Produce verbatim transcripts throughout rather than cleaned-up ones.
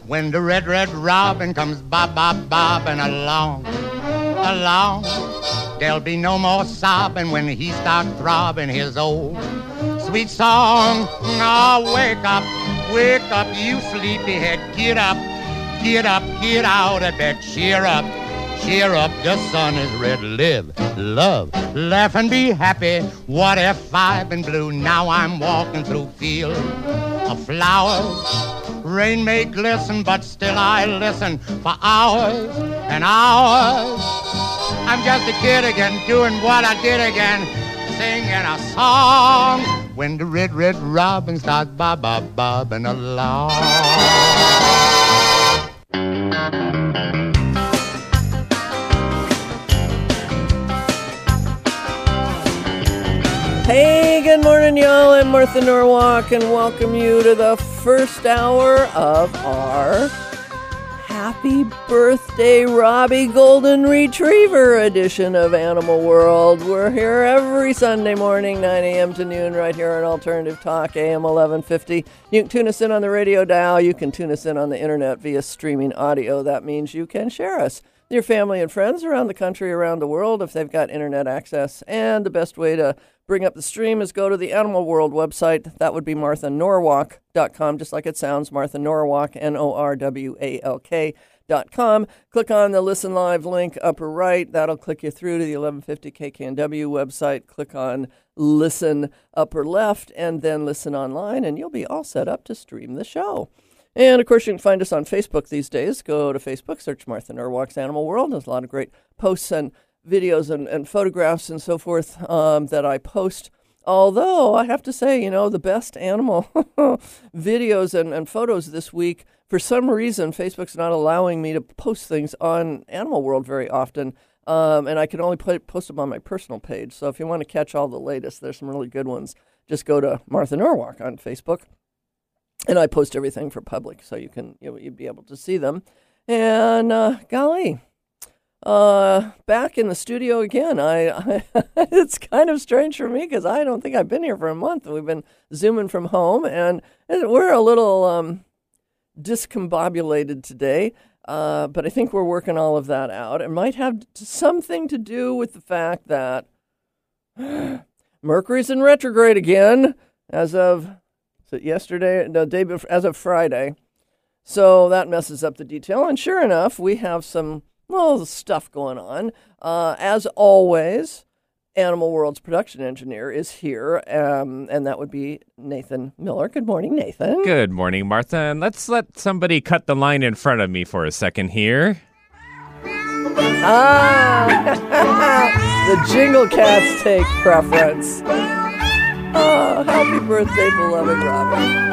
when the red, red robin comes bob, bob, bobbing along, along. There'll be no more sobbing when he starts throbbing his old sweet song. Oh, wake up, wake up, you sleepyhead. Get up, get up, get out of bed. Cheer up, cheer up, the sun is red. Live, love, laugh and be happy. What if I've been blue? Now I'm walking through fields of flowers. Rain may glisten, but still I listen for hours and hours. I'm just a kid again, doing what I did again, singing a song when the red, red robin starts bob, bob, bobbing along. Hey, good morning, y'all. I'm Martha Norwalk, and welcome you to the first hour of our Happy Birthday, Robbie Golden Retriever edition of Animal World. We're here every Sunday morning, nine a.m. to noon, right here on Alternative Talk, A M eleven fifty. You can tune us in on the radio dial. You can tune us in on the internet via streaming audio. That means you can share us with your family and friends around the country, around the world, if they've got internet access. And the best way to bring up the stream is go to the Animal World website. That would be martha norwalk dot com, just like it sounds, Martha Norwalk, N O R W A L K dot com. Click on the Listen Live link upper right. That'll click you through to the eleven fifty K K N W website. Click on Listen upper left, and then Listen Online, and you'll be all set up to stream the show. And, of course, you can find us on Facebook these days. Go to Facebook, search Martha Norwalk's Animal World. There's a lot of great posts and videos and, and photographs and so forth um, that I post. Although, I have to say, you know, the best animal videos and, and photos this week, for some reason, Facebook's not allowing me to post things on Animal World very often. Um, and I can only put, post them on my personal page. So if you want to catch all the latest, there's some really good ones. Just go to Martha Norwalk on Facebook. And I post everything for public, so you can, you know, you'd be able to see them. And, uh, golly, uh, back in the studio again. I, I it's kind of strange for me because I don't think I've been here for a month. We've been Zooming from home, and we're a little um, discombobulated today. Uh, but I think we're working all of that out. It might have something to do with the fact that Mercury's in retrograde again as of So yesterday, the day before, as of Friday. So that messes up the detail. And sure enough, we have some, well, stuff going on. Uh, as always, Animal World's production engineer is here, um, and that would be Nathan Miller. Good morning, Nathan. Good morning, Martha. And let's let somebody cut the line in front of me for a second here. Ah, the Jingle Cats take preference. Oh, happy birthday, beloved Robin.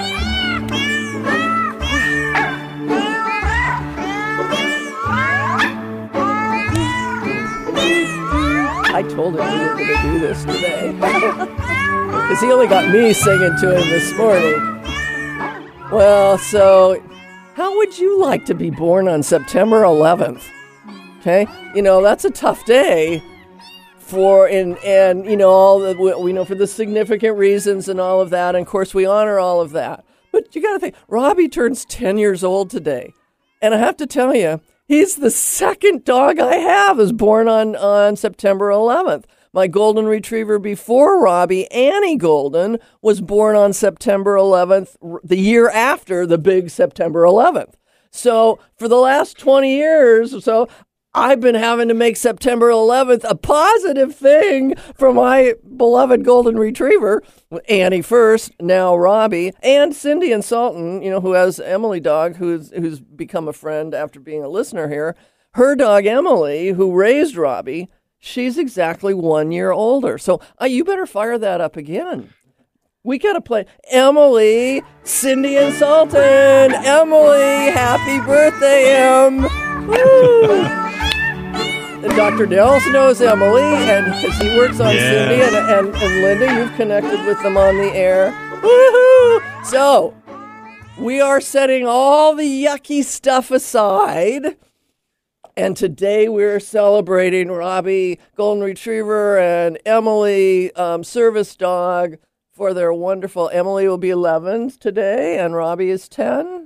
I told him we were going to do this today. Because he only got me singing to him this morning. Well, so how would you like to be born on September eleventh? Okay? You know, that's a tough day. For and and you know all the, we know for the significant reasons and all of that, and of course we honor all of that. But you got to think, Robbie turns ten years old today, and I have to tell you, he's the second dog I have is born on on September eleventh. My golden retriever before Robbie, Annie Golden, was born on September eleventh, the year after the big September eleventh. So for the last twenty years or so, I've been having to make September eleventh a positive thing for my beloved golden retriever, Annie first, now Robbie, and Cindy and Sultan, you know, who has Emily dog, who's who's become a friend after being a listener here. Her dog, Emily, who raised Robbie, she's exactly one year older. So uh, you better fire that up again. We got to play Emily, Cindy and Sultan. Emily, happy birthday, Em. Woo! And Doctor Nels knows Emily, and because he works on yeah. Cindy and, and, and Linda, you've connected with them on the air. Woohoo! So, we are setting all the yucky stuff aside, and today we're celebrating Robbie, Golden Retriever, and Emily, um, service dog, for their wonderful, Emily will be eleven today, and Robbie is ten.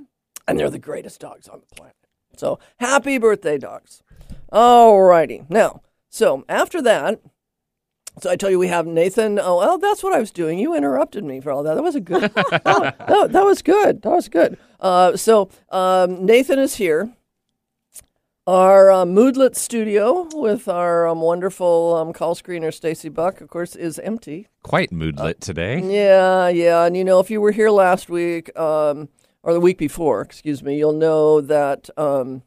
And they're the greatest dogs on the planet. So happy birthday, dogs. All righty. Now, so after that, so I tell you we have Nathan. Oh, well, that's what I was doing. You interrupted me for all that. That was a good. that, that, that was good. That was good. Uh, so um, Nathan is here. Our uh, Moodlet studio with our um, wonderful um, call screener, Stacy Buck, of course, is empty. Quite moodlet uh, today. Yeah, yeah. And, you know, if you were here last week, um, or the week before, excuse me, you'll know that um,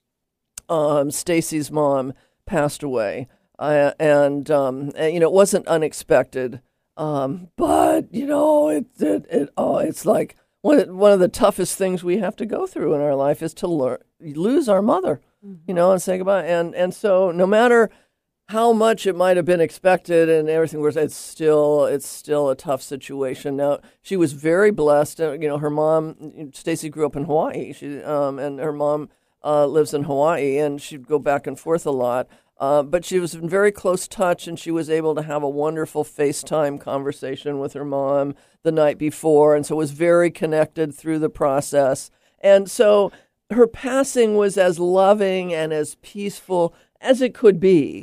um, Stacy's mom passed away. Uh, and, um, and, you know, it wasn't unexpected. Um, but, you know, it, it, it, oh, it's like one, one of the toughest things we have to go through in our life is to learn, lose our mother. You know, and say goodbye. And and so no matter how much it might have been expected and everything, was it's still it's still a tough situation. Now, she was very blessed. Uh, you know, her mom, Stacy, grew up in Hawaii. She um and her mom uh, lives in Hawaii, and she'd go back and forth a lot. Uh, but she was in very close touch, and she was able to have a wonderful FaceTime conversation with her mom the night before, and so was very connected through the process. And so her passing was as loving and as peaceful as it could be.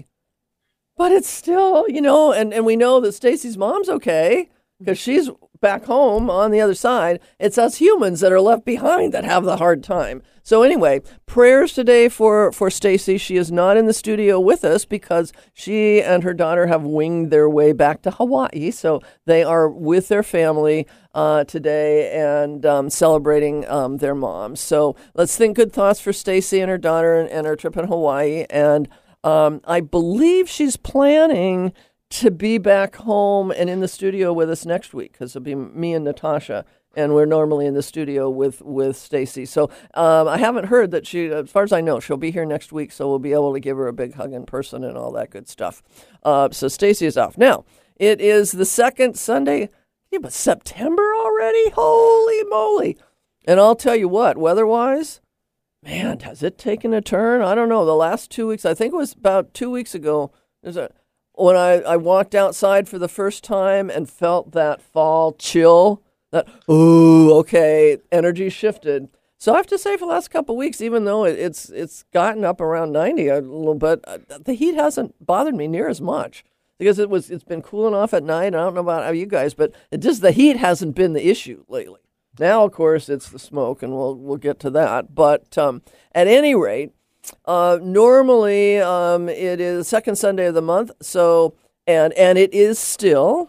But it's still, you know, and, and we know that Stacy's mom's okay because she's back home on the other side. It's us humans that are left behind that have the hard time. So anyway, prayers today for, for Stacy. She is not in the studio with us because she and her daughter have winged their way back to Hawaii. So they are with their family uh, today and um, celebrating um, their mom. So let's think good thoughts for Stacy and her daughter and, and her trip in Hawaii. And um, I believe she's planning to be back home and in the studio with us next week because it'll be me and Natasha. And we're normally in the studio with, with Stacy. So um, I haven't heard that she, as far as I know, she'll be here next week. So we'll be able to give her a big hug in person and all that good stuff. Uh, so Stacy is off. Now, it is the second Sunday, yeah, but September already? Holy moly. And I'll tell you what, weather-wise, man, has it taken a turn? I don't know. The last two weeks, I think it was about two weeks ago, there's a, when I, I walked outside for the first time and felt that fall chill. That, oh, okay, energy shifted. So I have to say for the last couple of weeks, even though it, it's it's gotten up around ninety a little bit, uh, the heat hasn't bothered me near as much because it was, it's been cooling off at night. I don't know about how you guys, but it just the heat hasn't been the issue lately. Now, of course, it's the smoke, and we'll we'll get to that. But um, at any rate, uh, normally um, it is the second Sunday of the month, so and and it is still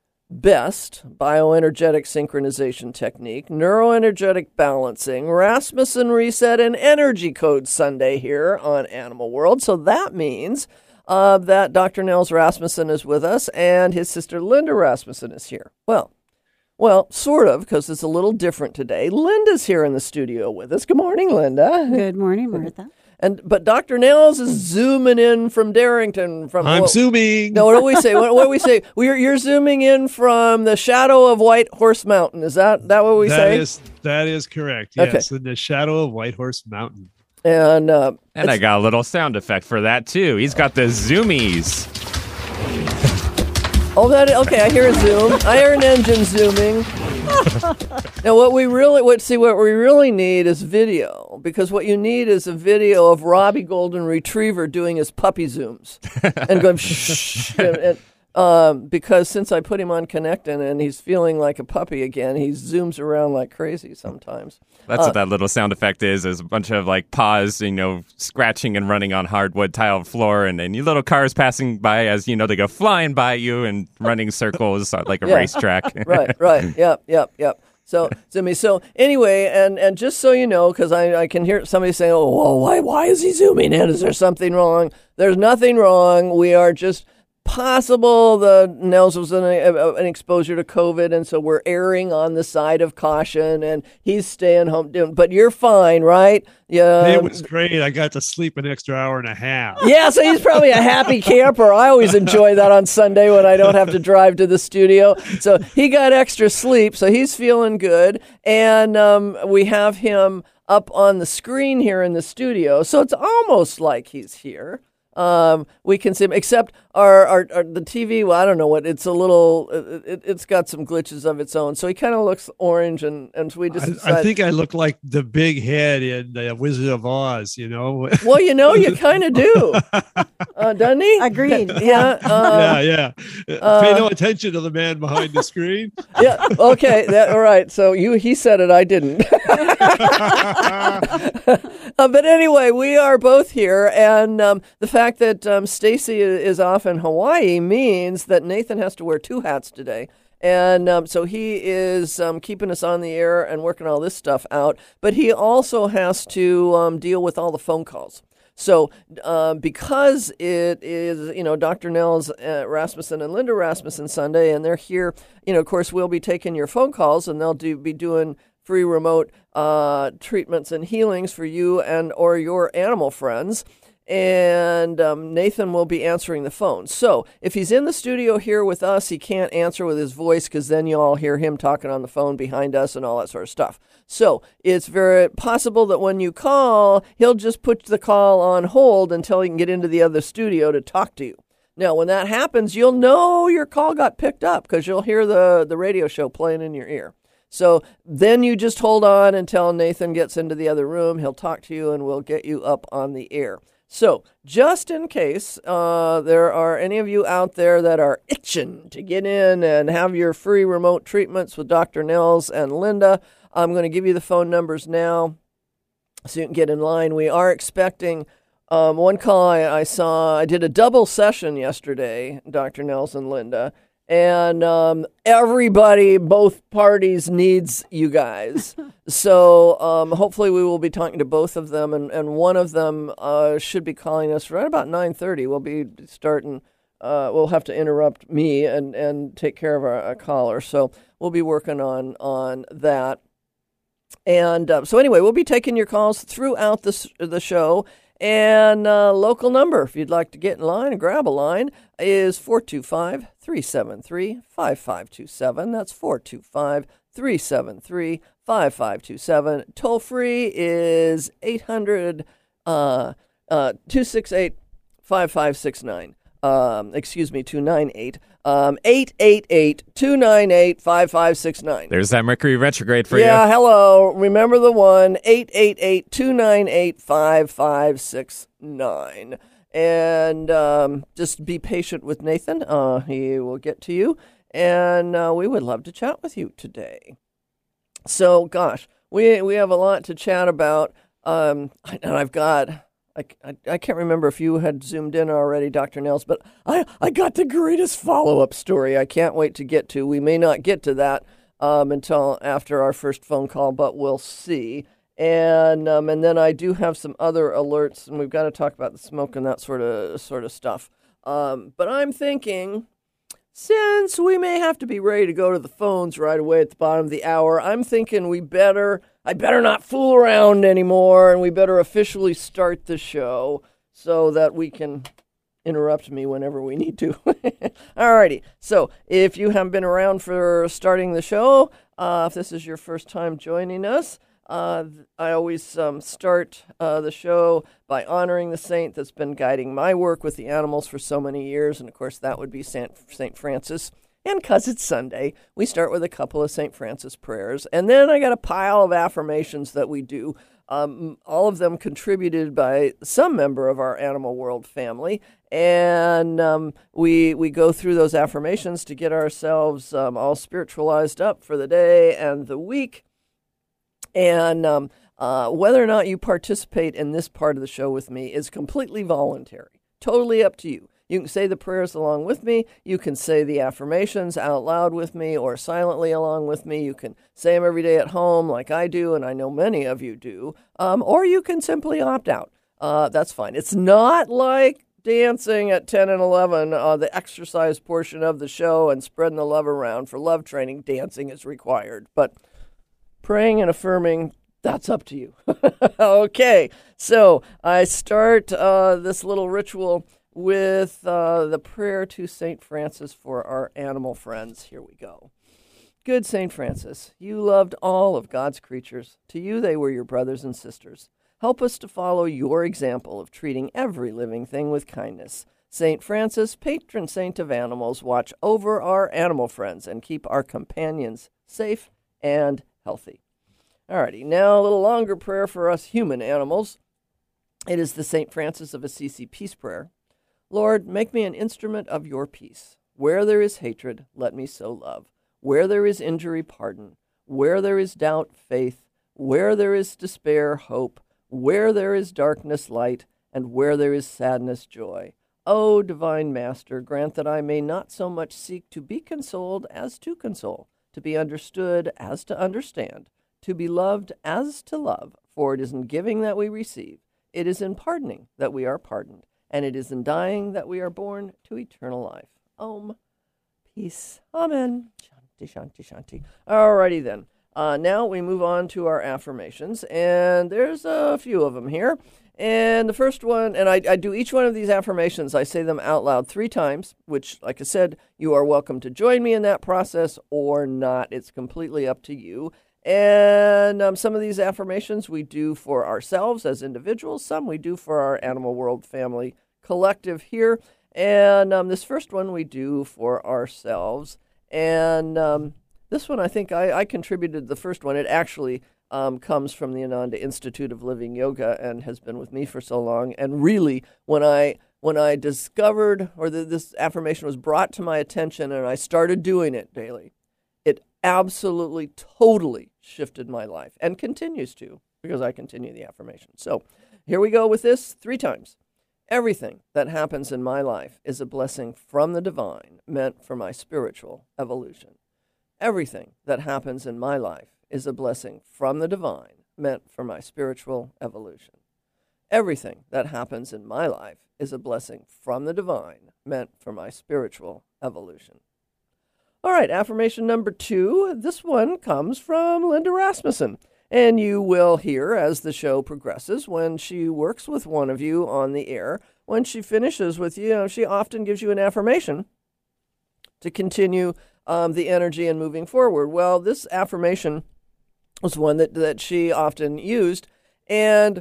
BEST, bioenergetic synchronization technique, neuroenergetic balancing, Rasmussen reset, and energy code Sunday here on Animal World. So that means uh, that Doctor Nels Rasmussen is with us and his sister Linda Rasmussen is here. Well, well, sort of, because it's a little different today. Linda's here in the studio with us. Good morning, Linda. Good morning, Martha. And but Doctor Nels is zooming in from Darrington. From I'm what, zooming. No, what do we say? What, what do we say? We're you're zooming in from the shadow of White Horse Mountain. Is that that what we that say? Is, that is correct. Yes, okay. In the shadow of White Horse Mountain. And uh, and I got a little sound effect for that too. He's got the zoomies. Oh, that okay. I hear a zoom. I hear an engine zooming. Now, what we really, what see, what we really need is video, because what you need is a video of Robbie Golden Retriever doing his puppy zooms and going shh. And, and, um, because since I put him on Connectin and he's feeling like a puppy again, he zooms around like crazy sometimes. That's uh, what that little sound effect is, is a bunch of like paws, you know, scratching and running on hardwood tile floor, and then you little cars passing by as, you know, they go flying by you and running circles like a yeah. racetrack. Right, right. Yep, yep, yep. So, Zimmy, so anyway, and, and just so you know, because I, I can hear somebody saying, oh, well, why, why is he zooming in? Is there something wrong? There's nothing wrong. We are just possible the Nels was in a, a, an exposure to COVID, and so we're erring on the side of caution, and he's staying home. But you're fine, right? Yeah, it was great. I got to sleep an extra hour and a half. Yeah, so he's probably a happy camper. I always enjoy that on Sunday when I don't have to drive to the studio. So he got extra sleep, so he's feeling good, and um, we have him up on the screen here in the studio, so it's almost like he's here. Um, we can see him, except our, our, our the T V. Well, I don't know what it's a little. It, it's got some glitches of its own, so he kind of looks orange, and and so we just. I, decided, I think I look like the big head in the Wizard of Oz. You know. Well, you know, you kind of do, uh, doesn't he? Agreed. Yeah. Uh, yeah. Yeah. Uh, Pay no attention to the man behind the screen. Yeah. Okay. That, all right. So you he said it. I didn't. uh, but anyway, we are both here, and um, the fact that um, Stacy is off in Hawaii means that Nathan has to wear two hats today. And um, so he is um, keeping us on the air and working all this stuff out. But he also has to um, deal with all the phone calls. So uh, because it is, you know, Doctor Nels uh, Rasmussen and Linda Rasmussen Sunday, and they're here, you know, of course, we'll be taking your phone calls, and they'll do, be doing free remote uh, treatments and healings for you and or your animal friends. And um, Nathan will be answering the phone. So if he's in the studio here with us, he can't answer with his voice because then you all hear him talking on the phone behind us and all that sort of stuff. So it's very possible that when you call, he'll just put the call on hold until he can get into the other studio to talk to you. Now, when that happens, you'll know your call got picked up because you'll hear the, the radio show playing in your ear. So then you just hold on until Nathan gets into the other room. He'll talk to you and we'll get you up on the air. So, just in case uh, there are any of you out there that are itching to get in and have your free remote treatments with Doctor Nels and Linda, I'm going to give you the phone numbers now so you can get in line. We are expecting um, one call I, I saw. I did a double session yesterday, Doctor Nels and Linda, and um, everybody, both parties, needs you guys. So um, hopefully we will be talking to both of them, and, and one of them uh, should be calling us right about nine thirty. We'll be starting, uh, we'll have to interrupt me and, and take care of our, our caller. So we'll be working on, on that. And uh, so anyway, we'll be taking your calls throughout this, the show. And uh, local number, if you'd like to get in line and grab a line, is four two five, three seven three, five five two seven. That's four two five, three seven three, five five two seven. Toll free is eight hundred, uh, uh, two six eight, five five six nine. Um, excuse me, two nine eight. Um, eight eight eight, two nine eight, five five six nine. There's that Mercury retrograde for yeah, you. Yeah, hello. Remember the one, eight eight eight, two nine eight, five five six nine. And um, just be patient with Nathan. Uh, he will get to you. And uh, we would love to chat with you today. So, gosh, we we have a lot to chat about. Um, and I've got... I, I, I can't remember if you had zoomed in already, Doctor Nels, but I, I got the greatest follow-up story I can't wait to get to. We may not get to that um, until after our first phone call, but we'll see. And um, and then I do have some other alerts, and we've got to talk about the smoke and that sort of sort of stuff. Um, but I'm thinking, since we may have to be ready to go to the phones right away at the bottom of the hour, I'm thinking we better... I better not fool around anymore, and we better officially start the show so that we can interrupt me whenever we need to. Alrighty, so if you haven't been around for starting the show, uh, if this is your first time joining us, uh, I always um, start uh, the show by honoring the saint that's been guiding my work with the animals for so many years, and of course that would be Saint Saint Francis. And because it's Sunday, we start with a couple of Saint Francis prayers. And then I got a pile of affirmations that we do, um, all of them contributed by some member of our Animal World family. And um, we we go through those affirmations to get ourselves um, all spiritualized up for the day and the week. And um, uh, whether or not you participate in this part of the show with me is completely voluntary, totally up to you. You can say the prayers along with me. You can say the affirmations out loud with me or silently along with me. You can say them every day at home like I do, and I know many of you do. Um, or you can simply opt out. Uh, that's fine. It's not like dancing at ten and eleven, uh, the exercise portion of the show and spreading the love around. For love training, dancing is required. But praying and affirming, that's up to you. Okay, so I start uh, this little ritual with uh, the prayer to Saint Francis for our animal friends. Here we go. Good Saint Francis, you loved all of God's creatures. To you they were your brothers and sisters. Help us to follow your example of treating every living thing with kindness. Saint Francis, patron saint of animals, watch over our animal friends and keep our companions safe and healthy. Alrighty, now a little longer prayer for us human animals. It is the Saint Francis of Assisi peace prayer. Lord, make me an instrument of your peace. Where there is hatred, let me sow love. Where there is injury, pardon. Where there is doubt, faith. Where there is despair, hope. Where there is darkness, light. And where there is sadness, joy. O divine Master, grant that I may not so much seek to be consoled as to console, to be understood as to understand, to be loved as to love. For it is in giving that we receive. It is in pardoning that we are pardoned. And it is in dying that we are born to eternal life. Om. Peace. Amen. Shanti, shanti. Alrighty then. Uh, now we move on to our affirmations, and there's a few of them here. And the first one, and I, I do each one of these affirmations, I say them out loud three times, which, like I said, you are welcome to join me in that process or not. It's completely up to you. And um, some of these affirmations we do for ourselves as individuals. Some we do for our Animal World family collective here. And um, this first one we do for ourselves. And um, this one, I think I, I contributed the first one. It actually um, comes from the Ananda Institute of Living Yoga and has been with me for so long. And really, when I when I discovered, or the, this affirmation was brought to my attention and I started doing it daily, it absolutely, totally shifted my life and continues to, because I continue the affirmation. So here we go with this three times. Everything that happens in my life is a blessing from the divine, meant for my spiritual evolution. Everything that happens in my life is a blessing from the divine, meant for my spiritual evolution. Everything that happens in my life is a blessing from the divine, meant for my spiritual evolution. All right, affirmation number two. This one comes from Linda Rasmussen. And you will hear as the show progresses, when she works with one of you on the air, when she finishes with you, you know, she often gives you an affirmation to continue um, the energy and moving forward. Well, this affirmation was one that, that she often used, and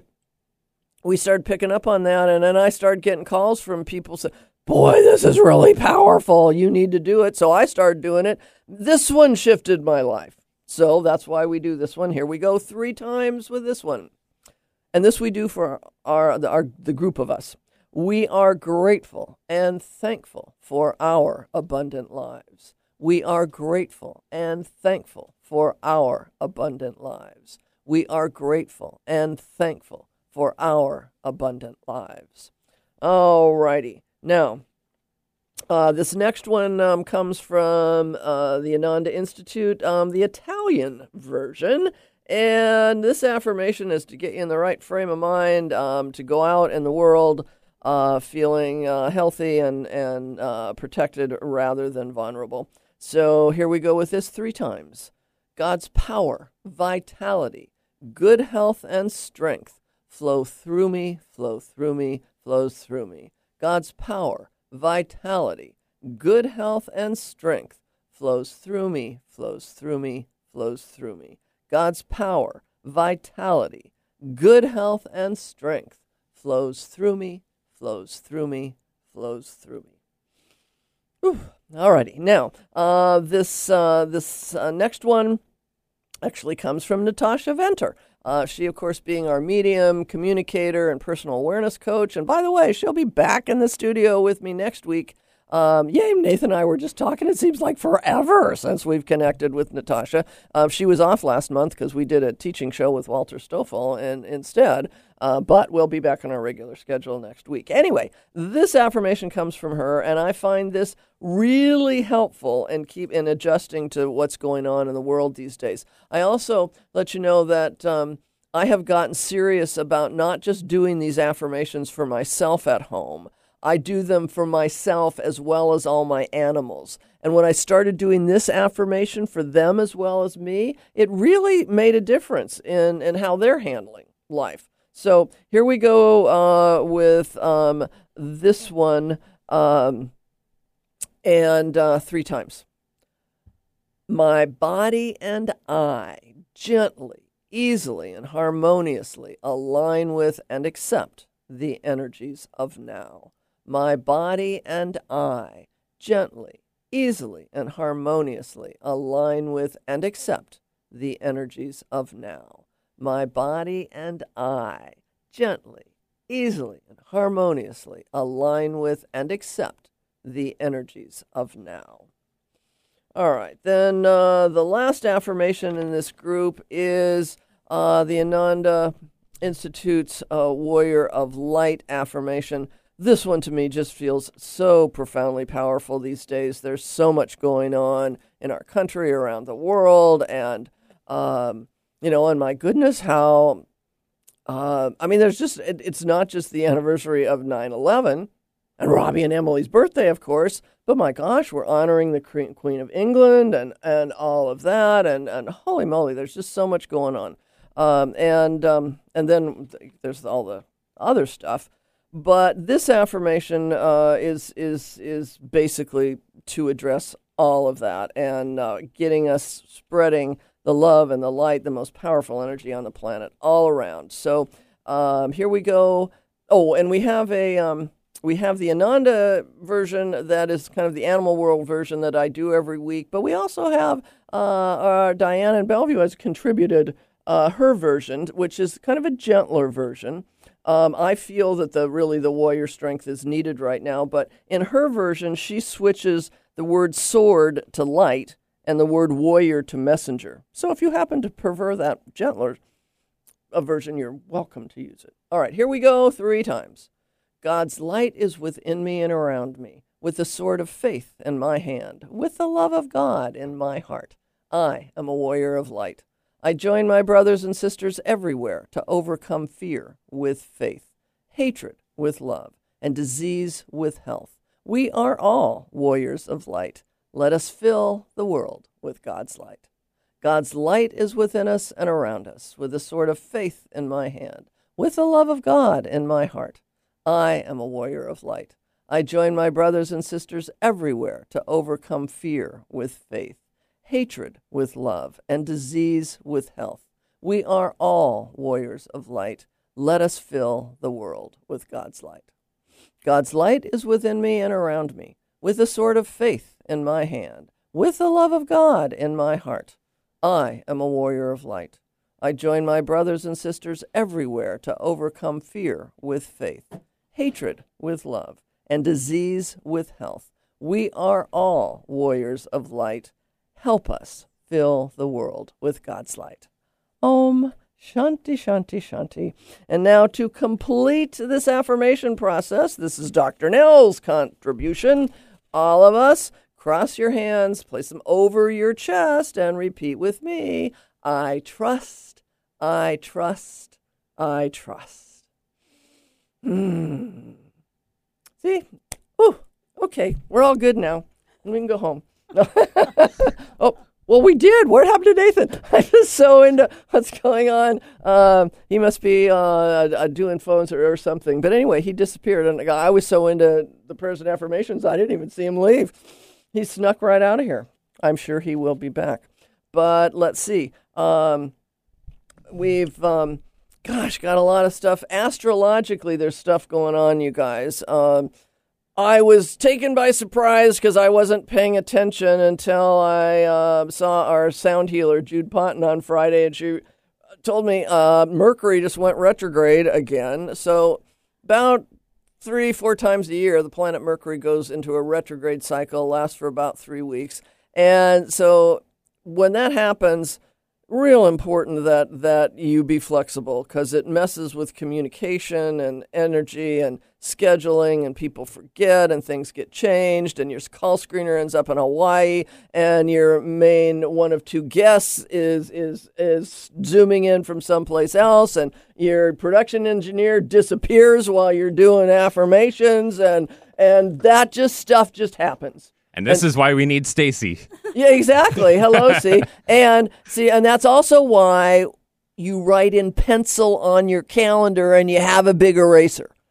we started picking up on that, and then I started getting calls from people saying, boy, this is really powerful. You need to do it. So I started doing it. This one shifted my life. So that's why we do this one. Here we go three times with this one. And this we do for our, our, our the group of us. We are grateful and thankful for our abundant lives. We are grateful and thankful for our abundant lives. We are grateful and thankful for our abundant lives. All righty. Now, Uh, this next one um, comes from uh, the Ananda Institute, um, the Italian version. And this affirmation is to get you in the right frame of mind, um, to go out in the world uh, feeling uh, healthy and, and uh, protected rather than vulnerable. So here we go with this three times. God's power, vitality, good health, and strength flow through me, flow through me, flows through me. God's power, vitality, good health, and strength flows through me, flows through me, flows through me. God's power, vitality, good health, and strength flows through me, flows through me, flows through me. Whew. Alrighty, now uh, this uh, this uh, next one actually comes from Natasha Venter. Uh, she, of course, being our medium, communicator, and personal awareness coach. And by the way, she'll be back in the studio with me next week. Um, yay, Nathan and I were just talking. It seems like forever since we've connected with Natasha. Uh, she was off last month because we did a teaching show with Walter Stoffel and instead, uh, but we'll be back on our regular schedule next week. Anyway, this affirmation comes from her, and I find this really helpful in keep in adjusting to what's going on in the world these days. I also let you know that um, I have gotten serious about not just doing these affirmations for myself at home. I do them for myself as well as all my animals. And when I started doing this affirmation for them as well as me, it really made a difference in, in how they're handling life. So here we go uh, with um, this one, um, and uh, three times. My body and I gently, easily, and harmoniously align with and accept the energies of now. My body and I gently, easily, and harmoniously align with and accept the energies of now. My body and I gently, easily, and harmoniously align with and accept the energies of now. All right, then uh, the last affirmation in this group is uh, the Ananda Institute's uh, Warrior of Light affirmation. This one to me just feels so profoundly powerful these days. There's so much going on in our country, around the world, and, um, you know, and my goodness, how, uh, I mean, there's just, it, it's not just the anniversary of nine eleven, and Robbie and Emily's birthday, of course, but my gosh, we're honoring the Queen of England and, and all of that, and, and holy moly, there's just so much going on. Um, and um, and then there's all the other stuff. But this affirmation uh, is is is basically to address all of that and uh, getting us spreading the love and the light, the most powerful energy on the planet all around. So um, here we go. Oh, and we have a... Um, We have the Ananda version that is kind of the animal world version that I do every week, but we also have uh, our Diane in Bellevue has contributed uh, her version, which is kind of a gentler version. Um, I feel that the really the warrior strength is needed right now, but in her version, she switches the word sword to light and the word warrior to messenger. So if you happen to prefer that gentler a version, you're welcome to use it. All right, here we go three times. God's light is within me and around me, with the sword of faith in my hand, with the love of God in my heart. I am a warrior of light. I join my brothers and sisters everywhere to overcome fear with faith, hatred with love, and disease with health. We are all warriors of light. Let us fill the world with God's light. God's light is within us and around us, with the sword of faith in my hand, with the love of God in my heart. I am a warrior of light. I join my brothers and sisters everywhere to overcome fear with faith, hatred with love, and disease with health. We are all warriors of light. Let us fill the world with God's light. God's light is within me and around me, with the sword of faith in my hand, with the love of God in my heart. I am a warrior of light. I join my brothers and sisters everywhere to overcome fear with faith, hatred with love, and disease with health. We are all warriors of light. Help us fill the world with God's light. Om Shanti, Shanti, Shanti. And now to complete this affirmation process, this is Doctor Nell's contribution. All of us, cross your hands, place them over your chest, and repeat with me. I trust, I trust, I trust. Mm. See? Ooh, okay, we're all good now. We can go home. Oh, well, we did. What happened to Nathan? I'm just so into what's going on. Um, he must be uh, doing phones or, or something. But anyway, he disappeared. And I was so into the prayers and affirmations, I didn't even see him leave. He snuck right out of here. I'm sure he will be back. But let's see. Um, we've, um, gosh, got a lot of stuff. Astrologically, there's stuff going on, you guys. Um, I was taken by surprise because I wasn't paying attention until I uh, saw our sound healer, Jude Ponton, on Friday, and she told me uh, Mercury just went retrograde again. So about three, four times a year, the planet Mercury goes into a retrograde cycle, lasts for about three weeks. And so when that happens, real important that, that you be flexible because it messes with communication and energy and scheduling, and people forget and things get changed, and your call screener ends up in Hawaii, and your main one of two guests is is is zooming in from someplace else, and your production engineer disappears while you're doing affirmations, and and that just stuff just happens. And this and, is why we need Stacy. Yeah, exactly. Hello, see. And see, and that's also why you write in pencil on your calendar and you have a big eraser.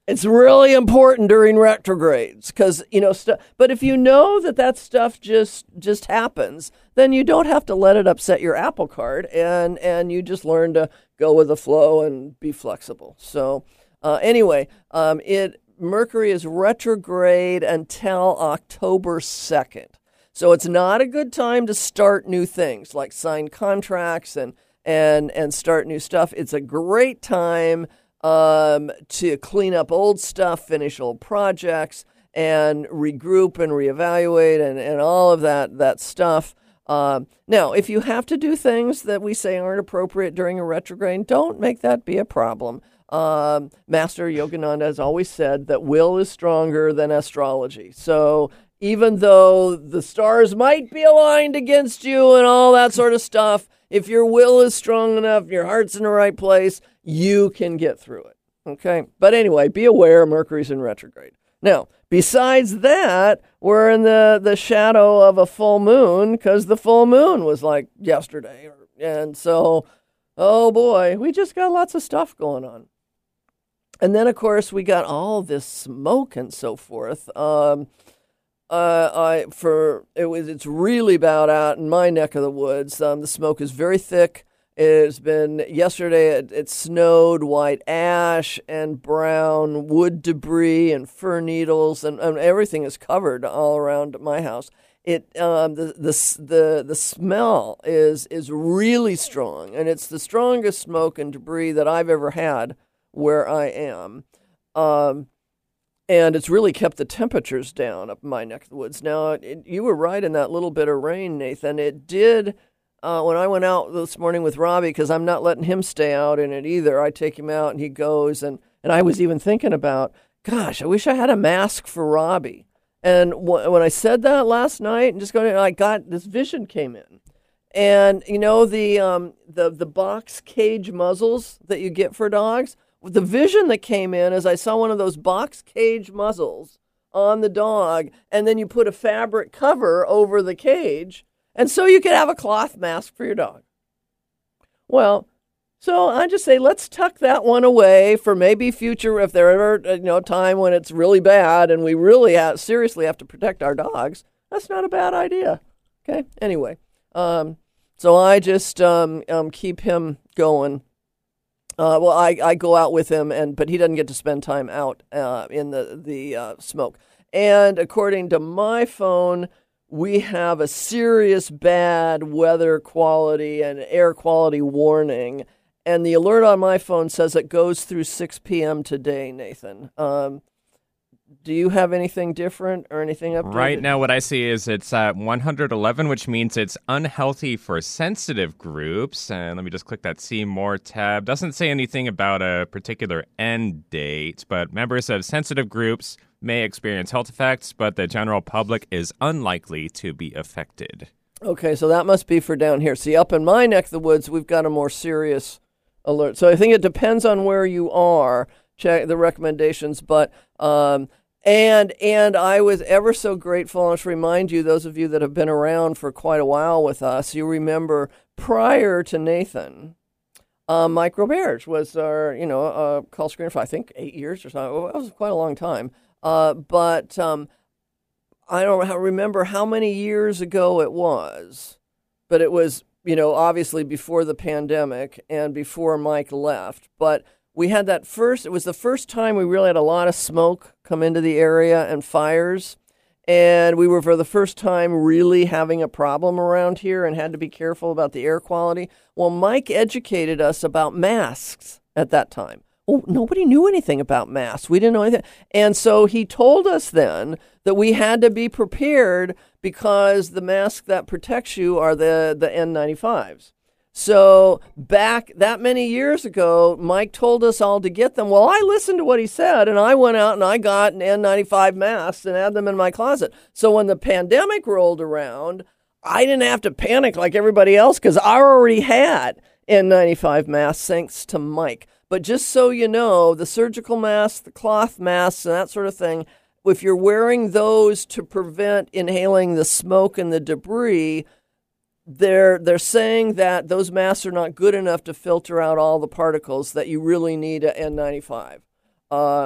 It's really important during retrogrades because, you know, stu- but if you know that that stuff just just happens, then you don't have to let it upset your apple cart, and, and you just learn to go with the flow and be flexible. So uh, anyway, um, it Mercury is retrograde until October second. So it's not a good time to start new things like sign contracts and and and start new stuff. It's a great time um, to clean up old stuff, finish old projects, and regroup and reevaluate and, and all of that that stuff. Um, now, if you have to do things that we say aren't appropriate during a retrograde, don't make that be a problem. Um, Master Yogananda has always said that will is stronger than astrology. So even though the stars might be aligned against you and all that sort of stuff, if your will is strong enough, your heart's in the right place, you can get through it. Okay? But anyway, be aware Mercury's in retrograde. Now, besides that, we're in the, the shadow of a full moon because the full moon was like yesterday. And so, oh boy, we just got lots of stuff going on. And then, of course, we got all this smoke and so forth. Um, uh, I for it was it's really bad out in my neck of the woods. Um, the smoke is very thick. It's been yesterday. It, it snowed, white ash and brown wood debris and fir needles, and, and everything is covered all around my house. It um, the the the the smell is is really strong, and it's the strongest smoke and debris that I've ever had where I am. Um, and it's really kept the temperatures down up my neck of the woods. Now, it, you were right in that little bit of rain, Nathan. It did, uh, when I went out this morning with Robbie, because I'm not letting him stay out in it either. I take him out and he goes, and, and I was even thinking about, gosh, I wish I had a mask for Robbie. And w- when I said that last night, and just going, I got, this vision came in. And, you know, the um, the the box cage muzzles that you get for dogs? The vision that came in is I saw one of those box cage muzzles on the dog, and then you put a fabric cover over the cage, and so you could have a cloth mask for your dog. Well, so I just say, let's tuck that one away for maybe future, if there ever, you know, time when it's really bad and we really have, seriously have to protect our dogs. That's not a bad idea. Okay, anyway. Um, so I just um, um, keep him going. Uh, well, I, I go out with him, and but he doesn't get to spend time out uh, in the the uh, smoke. And according to my phone, we have a serious bad weather quality and air quality warning. And the alert on my phone says it goes through six p.m. today, Nathan. Um, do you have anything different or anything updated? Right now, what I see is it's at one hundred eleven, which means it's unhealthy for sensitive groups. And let me just click that See More tab. Doesn't say anything about a particular end date, but members of sensitive groups may experience health effects, but the general public is unlikely to be affected. Okay, so that must be for down here. See, up in my neck of the woods, we've got a more serious alert. So I think it depends on where you are. Check the recommendations, but um, and and I was ever so grateful. I want to remind you, those of you that have been around for quite a while with us, you remember prior to Nathan, uh, Mike Roberge was our you know uh, call screener for I think eight years or something. It was quite a long time, uh, but um, I don't remember how many years ago it was, but it was you know obviously before the pandemic and before Mike left, but. We had that first, it was the first time we really had a lot of smoke come into the area and fires. And we were for the first time really having a problem around here and had to be careful about the air quality. Well, Mike educated us about masks at that time. Well, nobody knew anything about masks. We didn't know anything. And so he told us then that we had to be prepared because the mask that protects you are the, the N ninety-fives. So back that many years ago, Mike told us all to get them. Well, I listened to what he said, and I went out and I got an N ninety-five masks and had them in my closet. So when the pandemic rolled around, I didn't have to panic like everybody else because I already had N ninety-five masks thanks to Mike. But just so you know, the surgical masks, the cloth masks, and that sort of thing, if you're wearing those to prevent inhaling the smoke and the debris, They're they're saying that those masks are not good enough to filter out all the particles that you really need at N ninety-five. Um,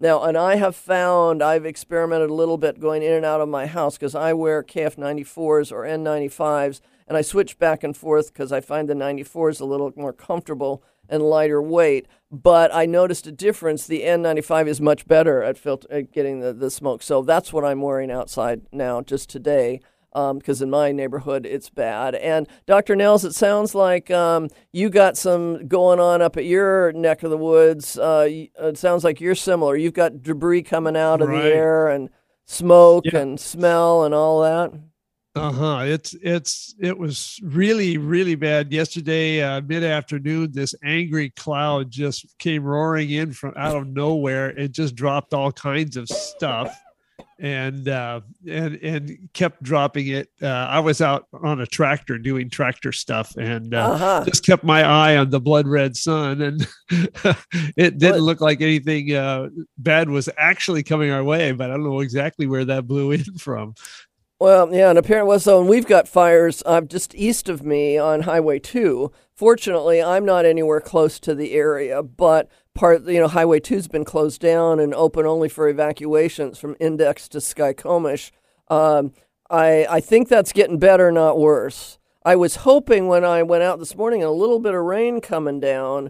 Now, and I have found, I've experimented a little bit going in and out of my house because I wear K F ninety-fours or N ninety-fives, and I switch back and forth because I find the ninety-fours a little more comfortable and lighter weight. But I noticed a difference. The N ninety-five is much better at, filter, at getting the, the smoke. So that's what I'm wearing outside now just today. Because um, in my neighborhood, it's bad. And Doctor Nels, it sounds like um, you got some going on up at your neck of the woods. Uh, it sounds like you're similar. You've got debris coming out of right. the air and smoke yeah. and smell and all that. Uh-huh. It's, it's, it was really, really bad. Yesterday, uh, mid-afternoon, this angry cloud just came roaring in from out of nowhere. It just dropped all kinds of stuff. And, uh, and, and kept dropping it. Uh, I was out on a tractor doing tractor stuff and, uh, uh-huh. just kept my eye on the blood red sun, and it didn't what? look like anything, uh, bad was actually coming our way, but I don't know exactly where that blew in from. Well, yeah, and apparently, so and we've got fires uh, just east of me on Highway two. Fortunately, I'm not anywhere close to the area, but part, you know, Highway two's been closed down and open only for evacuations from Index to Skykomish. Um, I I think that's getting better, not worse. I was hoping when I went out this morning, a little bit of rain coming down.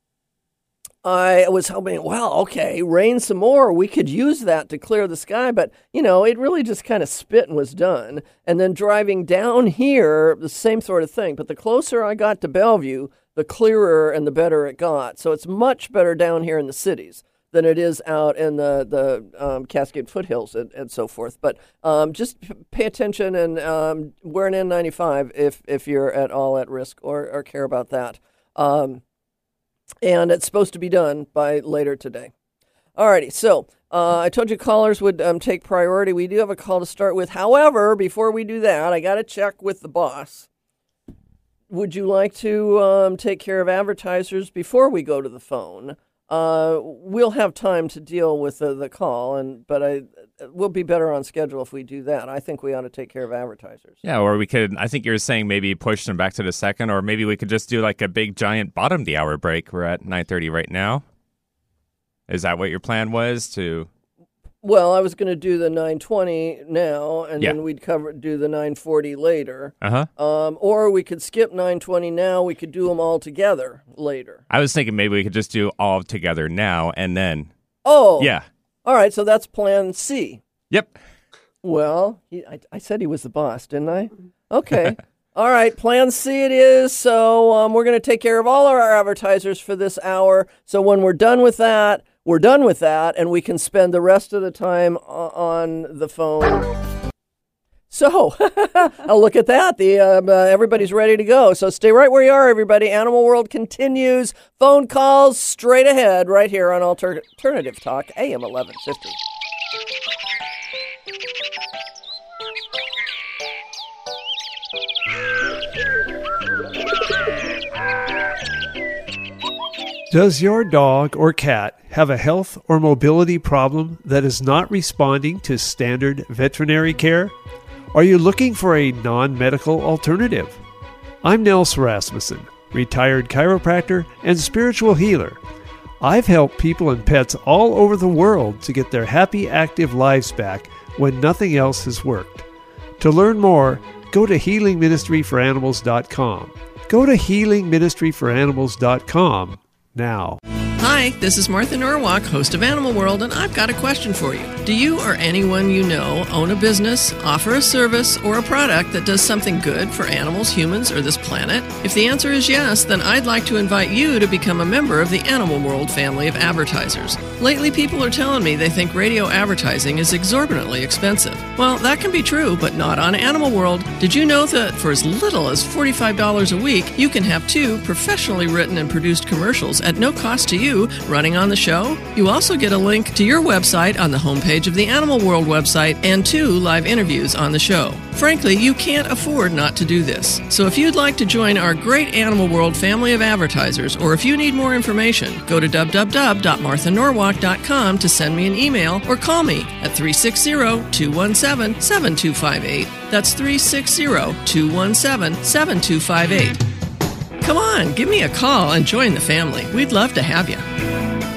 I was hoping, well, okay, rain some more. We could use that to clear the sky. But, you know, it really just kind of spit and was done. And then driving down here, the same sort of thing. But the closer I got to Bellevue, the clearer and the better it got. So it's much better down here in the cities than it is out in the, the um, Cascade foothills and, and so forth. But um, just p- pay attention and um, wear an N ninety-five if, if you're at all at risk or, or care about that. Um And it's supposed to be done by later today. All righty. So uh, I told you callers would um, take priority. We do have a call to start with. However, before we do that, I got to check with the boss. Would you like to um, take care of advertisers before we go to the phone? Uh, we'll have time to deal with the, the call, and but I we'll be better on schedule if we do that. I think we ought to take care of advertisers. Yeah, or we could, I think you were saying maybe push them back to the second, or maybe we could just do like a big giant bottom of the hour break. We're at nine thirty right now. Is that what your plan was to? Well, I was going to do the nine twenty now, and yeah. then we'd cover do the nine forty later. Uh-huh. Um, or we could skip nine twenty now. We could do them all together later. I was thinking maybe we could just do all together now and then. Oh. Yeah. All right, so that's plan C. Yep. Well, he, I, I said he was the boss, didn't I? Okay. All right, plan C it is. So um, we're going to take care of all our advertisers for this hour. So when we're done with that, we're done with that, and we can spend the rest of the time on the phone. So, oh, look at that. The um, uh, everybody's ready to go. So stay right where you are, everybody. Animal World continues. Phone calls straight ahead right here on Alter- Alternative Talk, A M eleven fifty. Does your dog or cat have a health or mobility problem that is not responding to standard veterinary care? Are you looking for a non-medical alternative? I'm Nels Rasmussen, retired chiropractor and spiritual healer. I've helped people and pets all over the world to get their happy, active lives back when nothing else has worked. To learn more, go to healing ministry for animals dot com. Go to healing ministry for animals dot com now. Hi, this is Martha Norwalk, host of Animal World, and I've got a question for you. Do you or anyone you know own a business, offer a service, or a product that does something good for animals, humans, or this planet? If the answer is yes, then I'd like to invite you to become a member of the Animal World family of advertisers. Lately, people are telling me they think radio advertising is exorbitantly expensive. Well, that can be true, but not on Animal World. Did you know that for as little as forty-five dollars a week, you can have two professionally written and produced commercials at no cost to you running on the show? You also get a link to your website on the homepage of the Animal World website and two live interviews on the show. Frankly, you can't afford not to do this. So if you'd like to join our great Animal World family of advertisers, or if you need more information, go to w w w dot martha norwalk dot com to send me an email or call me at three six zero, two one seven, seven two five eight. That's three six zero, two one seven, seven two five eight. Come on, give me a call and join the family. We'd love to have you.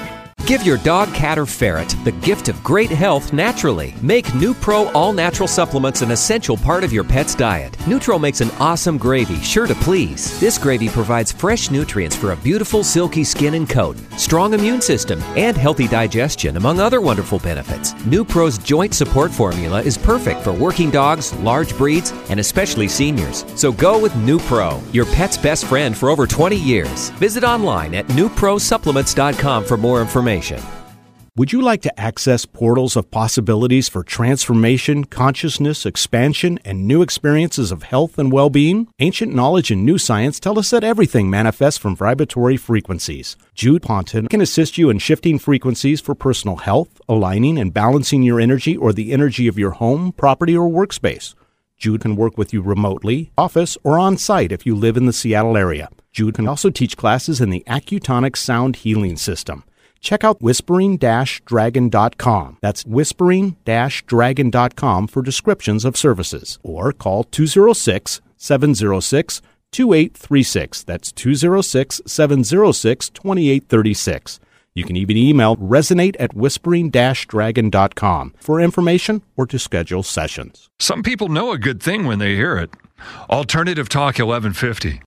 Give your dog, cat, or ferret the gift of great health naturally. Make NuPro all-natural supplements an essential part of your pet's diet. Nutro makes an awesome gravy, sure to please. This gravy provides fresh nutrients for a beautiful, silky skin and coat, strong immune system, and healthy digestion, among other wonderful benefits. NuPro's joint support formula is perfect for working dogs, large breeds, and especially seniors. So go with NuPro, your pet's best friend for over twenty years. Visit online at new pro supplements dot com for more information. Would you like to access portals of possibilities for transformation, consciousness, expansion, and new experiences of health and well-being? Ancient knowledge and new science tell us that everything manifests from vibratory frequencies. Jude Ponton can assist you in shifting frequencies for personal health, aligning and balancing your energy or the energy of your home, property, or workspace. Jude can work with you remotely, office, or on-site if you live in the Seattle area. Jude can also teach classes in the Accutonic Sound Healing System. Check out whispering dash dragon dot com. That's whispering dash dragon dot com for descriptions of services. Or call two oh six, seven oh six, two eight three six. That's two oh six, seven oh six, two eight three six. You can even email resonate at whispering dash dragon dot com for information or to schedule sessions. Some people know a good thing when they hear it. Alternative Talk eleven fifty.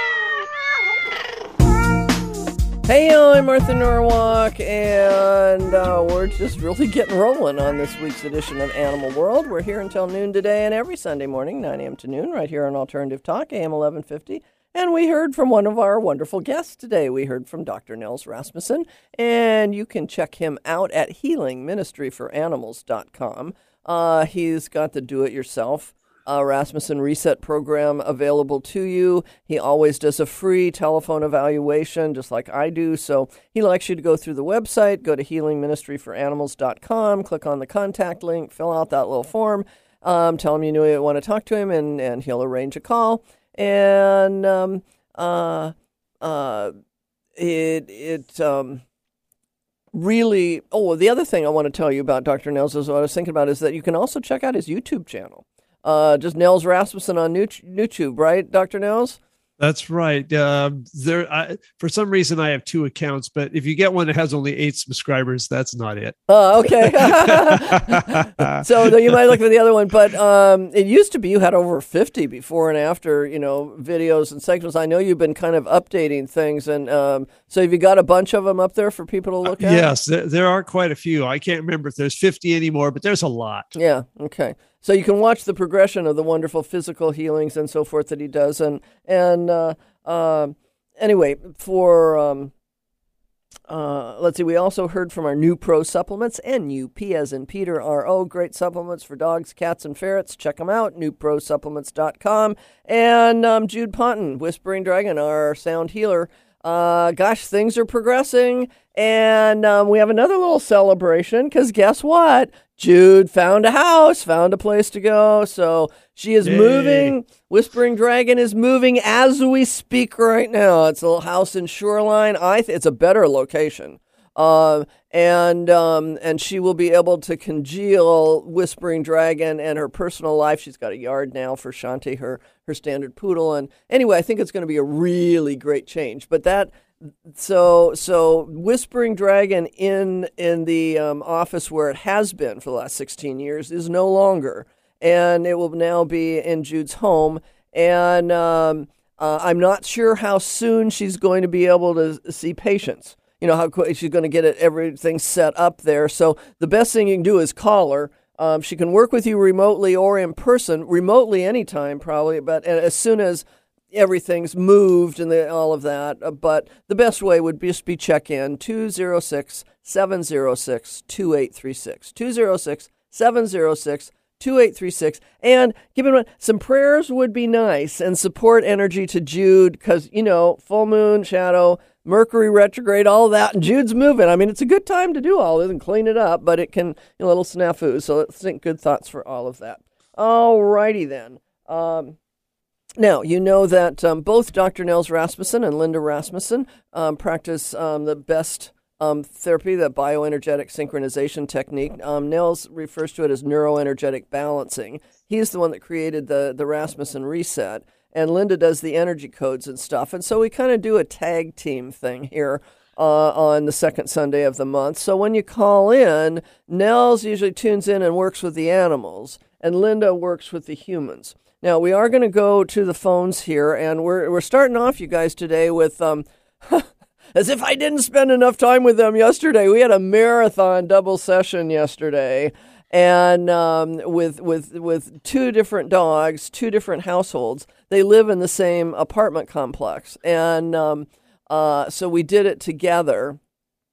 Hey, I'm Martha Norwalk, and uh, we're just really getting rolling on this week's edition of Animal World. We're here until noon today and every Sunday morning, nine a.m. to noon, right here on Alternative Talk, A M eleven fifty. And we heard from one of our wonderful guests today. We heard from Doctor Nels Rasmussen, and you can check him out at healing ministry for animals dot com. Uh, he's got the do-it-yourself Uh, Rasmussen Reset program available to you. He always does a free telephone evaluation, just like I do. So he likes you to go through the website, go to healing ministry for animals dot com, click on the contact link, fill out that little form, um, tell him you know you want to talk to him, and, and he'll arrange a call. And um, uh, uh, it it um, really. Oh, the other thing I want to tell you about Doctor Nels is what I was thinking about is that you can also check out his YouTube channel. Uh, just Nels Rasmussen on YouTube, right, Doctor Nels? That's right. Uh, there, I, for some reason, I have two accounts, but if you get one that has only eight subscribers, that's not it. Oh, okay. So you might look for the other one, but um, it used to be you had over fifty before and after, you know, videos and segments. I know you've been kind of updating things, and um, so have you got a bunch of them up there for people to look uh, at? Yes, there, there are quite a few. I can't remember if there's fifty anymore, but there's a lot. Yeah. Okay. So you can watch the progression of the wonderful physical healings and so forth that he does. And, and uh, uh, anyway, for, um, uh, let's see, we also heard from our NuPro supplements, N U P as in Peter, R O, great supplements for dogs, cats, and ferrets. Check them out, new pro supplements dot com. And um, Jude Ponton, Whispering Dragon, our sound healer. Uh, gosh, things are progressing. And um, we have another little celebration because guess what? Jude found a house, found a place to go. So she is Yay. moving. Whispering Dragon is moving as we speak right now. It's a little house in Shoreline. I th- it's a better location. Uh, and um, and she will be able to congeal Whispering Dragon and her personal life. She's got a yard now for Shanti, her her standard poodle. And anyway, I think it's going to be a really great change. But that so so Whispering Dragon in in the um, office where it has been for the last sixteen years is no longer, and it will now be in Jude's home. And um, uh, I'm not sure how soon she's going to be able to see patients. You know, how quick she's going to get it, everything set up there. So the best thing you can do is call her. Um, she can work with you remotely or in person, remotely anytime probably, but as soon as everything's moved and the, all of that. Uh, but the best way would be just be check in, two oh six, seven oh six, two eight three six, two oh six, seven oh six, two eight three six. And keep in mind, some prayers would be nice and support energy to Jude because, you know, full moon, shadow, Mercury retrograde, all of that, and Jude's moving. I mean, it's a good time to do all this and clean it up, but it can, you know, a little snafu. So let's think good thoughts for all of that. All righty then. Um, now, you know that um, both Doctor Nels Rasmussen and Linda Rasmussen um, practice um, the best um, therapy, the bioenergetic synchronization technique. Um, Nels refers to it as neuroenergetic balancing. He's the one that created the, the Rasmussen Reset. And Linda does the energy codes and stuff. And so we kind of do a tag team thing here. uh, on the second Sunday of the month. So when you call in, Nels usually tunes in and works with the animals, and Linda works with the humans. Now, we are going to go to the phones here, and we're we're starting off, you guys, today with, um, as if I didn't spend enough time with them yesterday. We had a marathon double session yesterday, and um, with with with two different dogs, two different households. They live in the same apartment complex, and um, uh, so we did it together.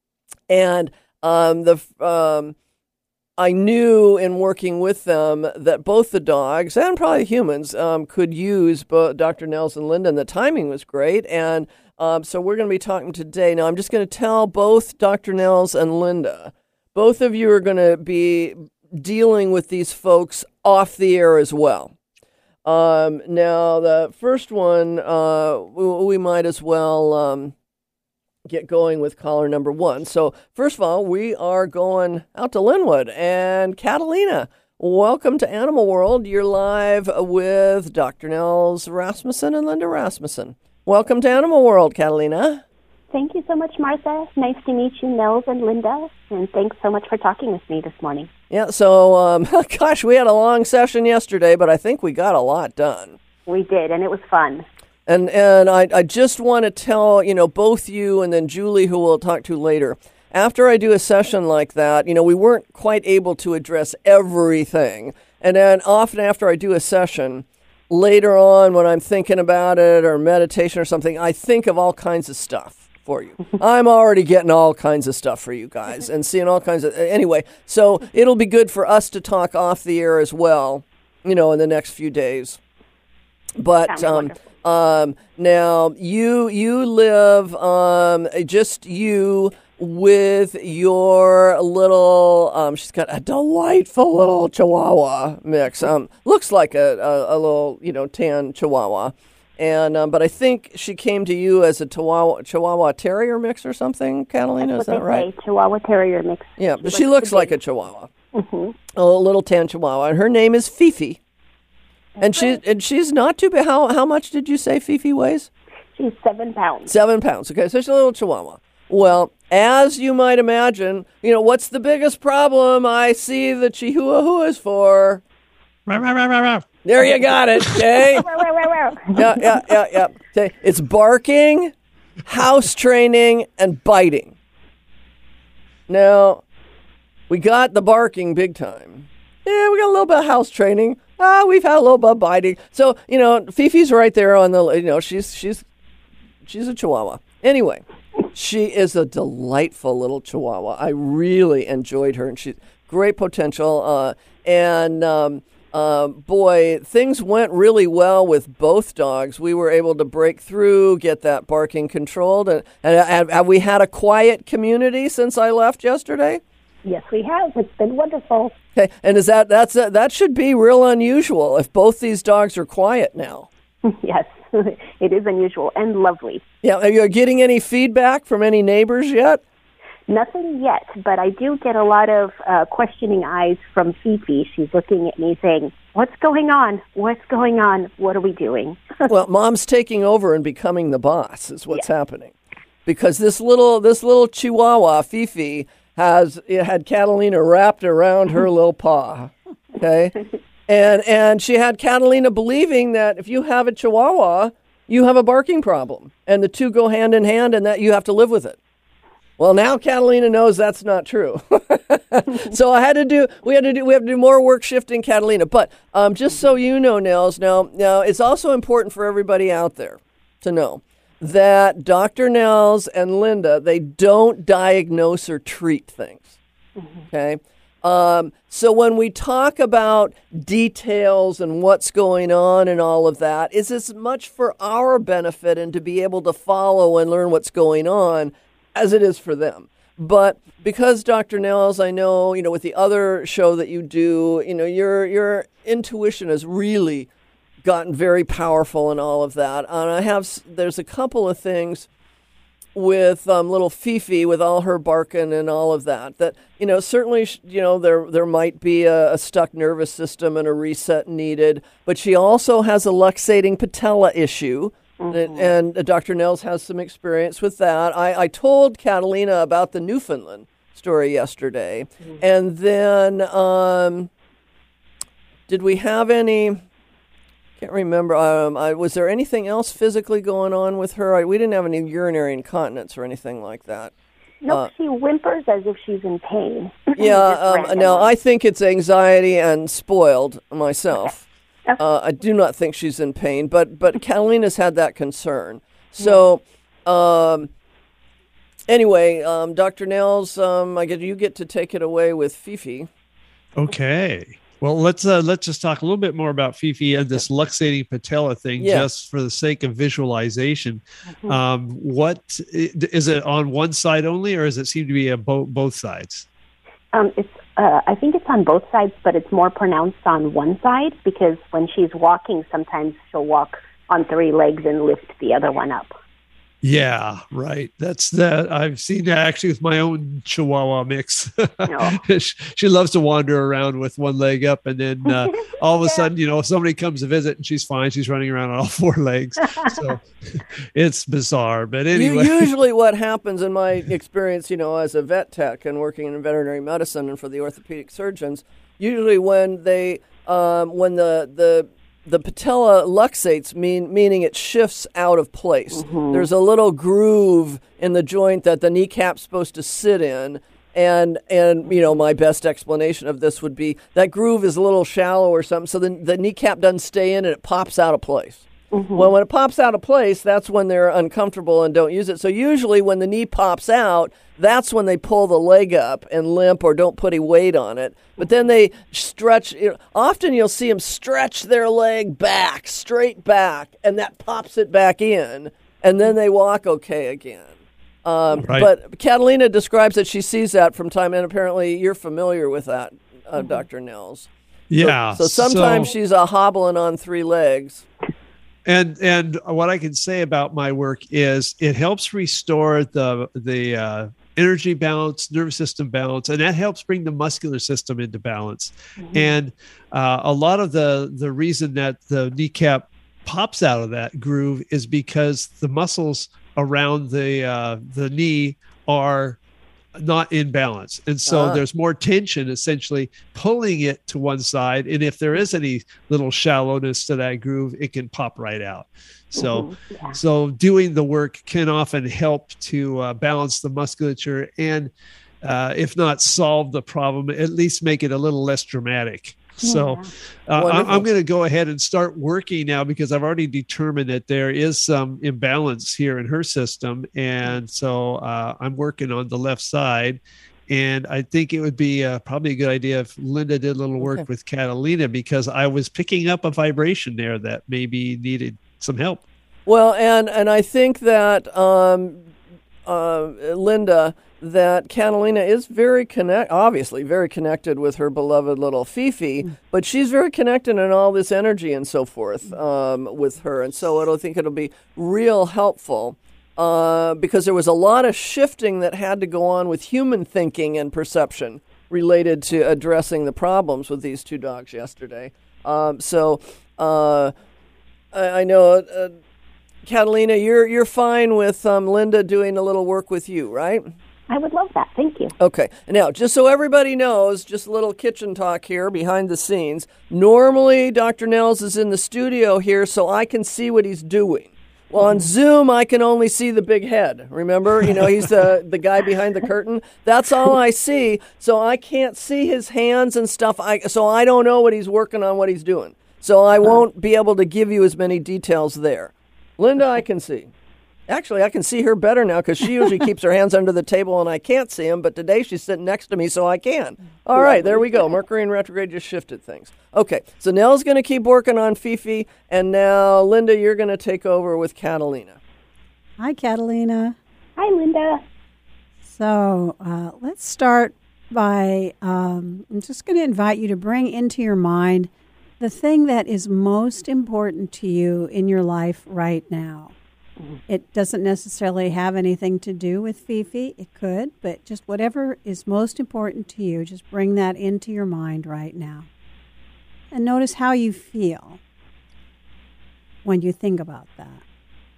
And um, the um, I knew in working with them that both the dogs and probably humans um, could use both Doctor Nels and Linda, and the timing was great. And um, so we're going to be talking today. Now, I'm just going to tell both Doctor Nels and Linda, both of you are going to be dealing with these folks off the air as well. Um, now, the first one, uh, we, we might as well um, get going with caller number one. So, first of all, we are going out to Linwood. And Catalina, welcome to Animal World. You're live with Doctor Nels Rasmussen and Linda Rasmussen. Welcome to Animal World, Catalina. Thank you so much, Martha. Nice to meet you, Nels and Linda. And thanks so much for talking with me this morning. Yeah, so, um, gosh, we had a long session yesterday, but I think we got a lot done. We did, and it was fun. And and I, I just want to tell, you know, both you and then Julie, who we'll talk to later, after I do a session like that, you know, we weren't quite able to address everything. And then often after I do a session, later on when I'm thinking about it or meditation or something, I think of all kinds of stuff for you. I'm already getting all kinds of stuff for you guys and seeing all kinds of, anyway, so it'll be good for us to talk off the air as well, you know, in the next few days. But um, um, now you you live um, just you with your little, um, she's got a delightful little Chihuahua mix. Um, looks like a, a, a little, you know, tan Chihuahua. And um, but I think she came to you as a Chihuahua, Chihuahua Terrier mix or something, Catalina. That's is that right? Say, Chihuahua Terrier mix. Yeah, but she, she looks like a Chihuahua, mm-hmm. a little tan Chihuahua, and her name is Fifi. That's and she and she's not too big. How how much did you say Fifi weighs? She's seven pounds. Seven pounds. Okay, so she's a little Chihuahua. Well, as you might imagine, you know what's the biggest problem I see the Chihuahuas for? There you got it, okay? yeah, yeah, yeah, yeah. Okay. It's barking, house training, and biting. Now, we got the barking big time. Yeah, we got a little bit of house training. Ah, we've had a little bit of biting. So, you know, Fifi's right there on the, you know, she's she's she's a Chihuahua. Anyway, she is a delightful little Chihuahua. I really enjoyed her, and she's great potential. Uh, and um, uh, boy, things went really well with both dogs. We were able to break through, get that barking controlled. And, and have, have we had a quiet community since I left yesterday? Yes, we have. It's been wonderful. Okay, and is that that's a, that should be real unusual if both these dogs are quiet now. Yes, it is unusual and lovely. Yeah, are you getting any feedback from any neighbors yet? Nothing yet, but I do get a lot of uh, questioning eyes from Fifi. She's looking at me saying, "What's going on? What's going on? What are we doing?" Well, Mom's taking over and becoming the boss is what's yes. happening, because this little this little Chihuahua Fifi has it had Catalina wrapped around her little paw, okay, and and she had Catalina believing that if you have a Chihuahua, you have a barking problem, and the two go hand in hand, and that you have to live with it. Well, now Catalina knows that's not true. So I had to do, we had to do, we have to do more work shifting Catalina. But um, just so you know, Nels, now, now it's also important for everybody out there to know that Doctor Nels and Linda, they don't diagnose or treat things. Mm-hmm. Okay. Um, so when we talk about details and what's going on and all of that, it's as much for our benefit and to be able to follow and learn what's going on as it is for them. But because Doctor Nels, I know, you know, with the other show that you do, you know, your your intuition has really gotten very powerful and all of that. And I have, there's a couple of things with um, little Fifi, with all her barking and all of that, that, you know, certainly, you know, there there might be a, a stuck nervous system and a reset needed, but she also has a luxating patella issue, Mm-hmm. And uh, Doctor Nels has some experience with that. I, I told Catalina about the Newfoundland story yesterday. Mm-hmm. And then um, did we have any... Can't remember. Um, I, was there anything else physically going on with her? I, we didn't have any urinary incontinence or anything like that. Nope, uh, she whimpers as if she's in pain. Yeah, um, no, I think it's anxiety and spoiled myself. Okay. Okay. Uh, I do not think she's in pain, but but Catalina's had that concern. So, um, anyway, um, Doctor Nels, um, I get you get to take it away with Fifi. Okay. Well, let's uh, let's just talk a little bit more about Fifi and this luxating patella thing, yeah. just for the sake of visualization. Mm-hmm. Um, what is it on one side only, or does it seem to be a bo- both sides? Um, it's uh, I think it's on both sides, but it's more pronounced on one side because when she's walking, sometimes she'll walk on three legs and lift the other one up. Yeah, right. That's that. I've seen that actually with my own Chihuahua mix. No. She loves to wander around with one leg up, and then uh, all of a yeah. sudden, you know, somebody comes to visit and she's fine. She's running around on all four legs. So it's bizarre. But anyway, usually what happens in my experience, you know, as a vet tech and working in veterinary medicine and for the orthopedic surgeons, usually when they um, when the the The patella luxates, mean, meaning it shifts out of place. Mm-hmm. There's a little groove in the joint that the kneecap's supposed to sit in. And, and you know, my best explanation of this would be that groove is a little shallow or something, so the, the kneecap doesn't stay in and it pops out of place. Mm-hmm. Well, when it pops out of place, that's when they're uncomfortable and don't use it. So usually when the knee pops out, that's when they pull the leg up and limp or don't put any weight on it. But then they stretch. You know, often you'll see them stretch their leg back, straight back, and that pops it back in, and then they walk okay again. Um, right. But Catalina describes that she sees that from time, and apparently you're familiar with that, uh, mm-hmm. Doctor Nels. Yeah. So, so sometimes so... she's uh, hobbling on three legs. And and what I can say about my work is it helps restore the the uh, energy balance, nervous system balance, and that helps bring the muscular system into balance. Mm-hmm. And uh, a lot of the the reason that the kneecap pops out of that groove is because the muscles around the uh, the knee are not in balance. And so uh-huh. there's more tension essentially pulling it to one side. And if there is any little shallowness to that groove, it can pop right out. So, mm-hmm. yeah. so doing the work can often help to uh, balance the musculature and uh, if not solve the problem, at least make it a little less dramatic. Yeah. So uh, I, I'm going to go ahead and start working now because I've already determined that there is some imbalance here in her system. And so uh, I'm working on the left side. And I think it would be uh, probably a good idea if Linda did a little work okay. with Catalina because I was picking up a vibration there that maybe needed some help. Well, and, and I think that um, uh, Linda... that Catalina is very connect, obviously very connected with her beloved little Fifi, mm. but she's very connected in all this energy and so forth um, with her. And so I don't think it'll be real helpful uh, because there was a lot of shifting that had to go on with human thinking and perception related to addressing the problems with these two dogs yesterday. Um, so uh, I, I know, uh, Catalina, you're, you're fine with um, Linda doing a little work with you, right? I would love that. Thank you. Okay. Now, just so everybody knows, just a little kitchen talk here behind the scenes. Normally, Doctor Nels is in the studio here so I can see what he's doing. Well, on Zoom, I can only see the big head. Remember? You know, he's the, the guy behind the curtain. That's all I see. So I can't see his hands and stuff. I So I don't know what he's working on, what he's doing. So I won't be able to give you as many details there. Linda, I can see. Actually, I can see her better now because she usually keeps her hands under the table and I can't see them, but today she's sitting next to me so I can. All right, there we go. Mercury in retrograde just shifted things. Okay, so Nell's going to keep working on Fifi, and now, Linda, you're going to take over with Catalina. Hi, Catalina. Hi, Linda. So uh, let's start by, um, I'm just going to invite you to bring into your mind the thing that is most important to you in your life right now. It doesn't necessarily have anything to do with Fifi. It could, but just whatever is most important to you, just bring that into your mind right now. And notice how you feel when you think about that.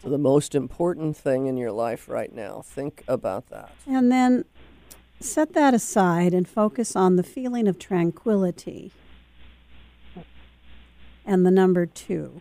So the most important thing in your life right now. Think about that. And then set that aside and focus on the feeling of tranquility and the number two.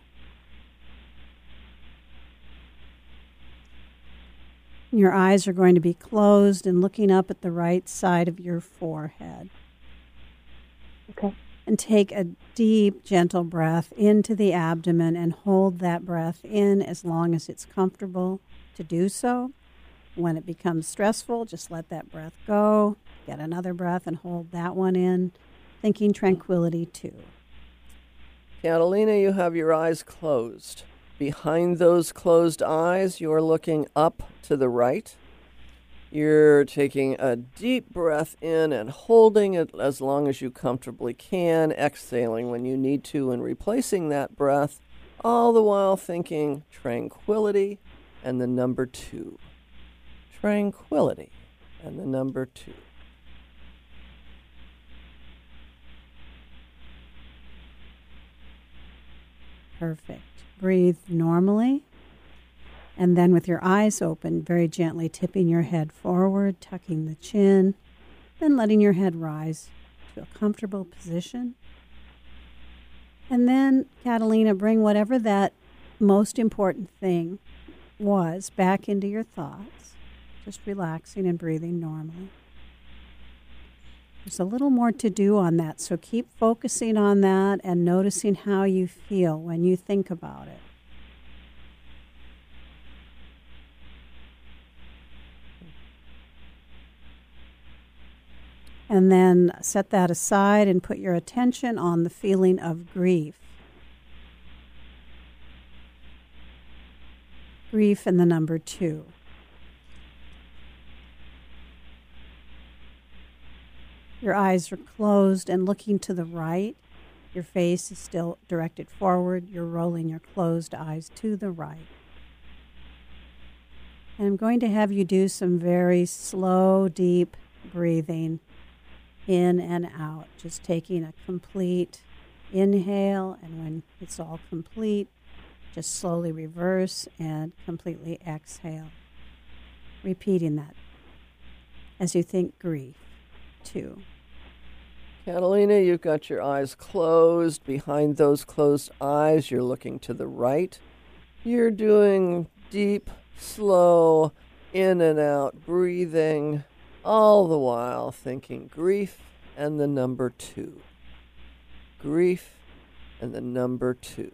Your eyes are going to be closed and looking up at the right side of your forehead. Okay. And take a deep, gentle breath into the abdomen and hold that breath in as long as it's comfortable to do so. When it becomes stressful, just let that breath go. Get another breath and hold that one in, thinking tranquility too. Catalina, you have your eyes closed. Behind those closed eyes, you're looking up to the right. You're taking a deep breath in and holding it as long as you comfortably can, exhaling when you need to, and replacing that breath, all the while thinking tranquility and the number two. Tranquility and the number two. Perfect. Breathe normally. And then with your eyes open, very gently tipping your head forward, tucking the chin, then letting your head rise to a comfortable position. And then, Catalina, bring whatever that most important thing was back into your thoughts, just relaxing and breathing normally. There's a little more to do on that, so keep focusing on that and noticing how you feel when you think about it. And then set that aside and put your attention on the feeling of grief. Grief and the number two. Your eyes are closed and looking to the right. Your face is still directed forward. You're rolling your closed eyes to the right. And I'm going to have you do some very slow, deep breathing in and out, just taking a complete inhale, and when it's all complete, just slowly reverse and completely exhale. Repeating that as you think grief, two. Catalina, you've got your eyes closed. Behind those closed eyes, you're looking to the right. You're doing deep, slow, in and out breathing, all the while thinking grief and the number two. Grief and the number two.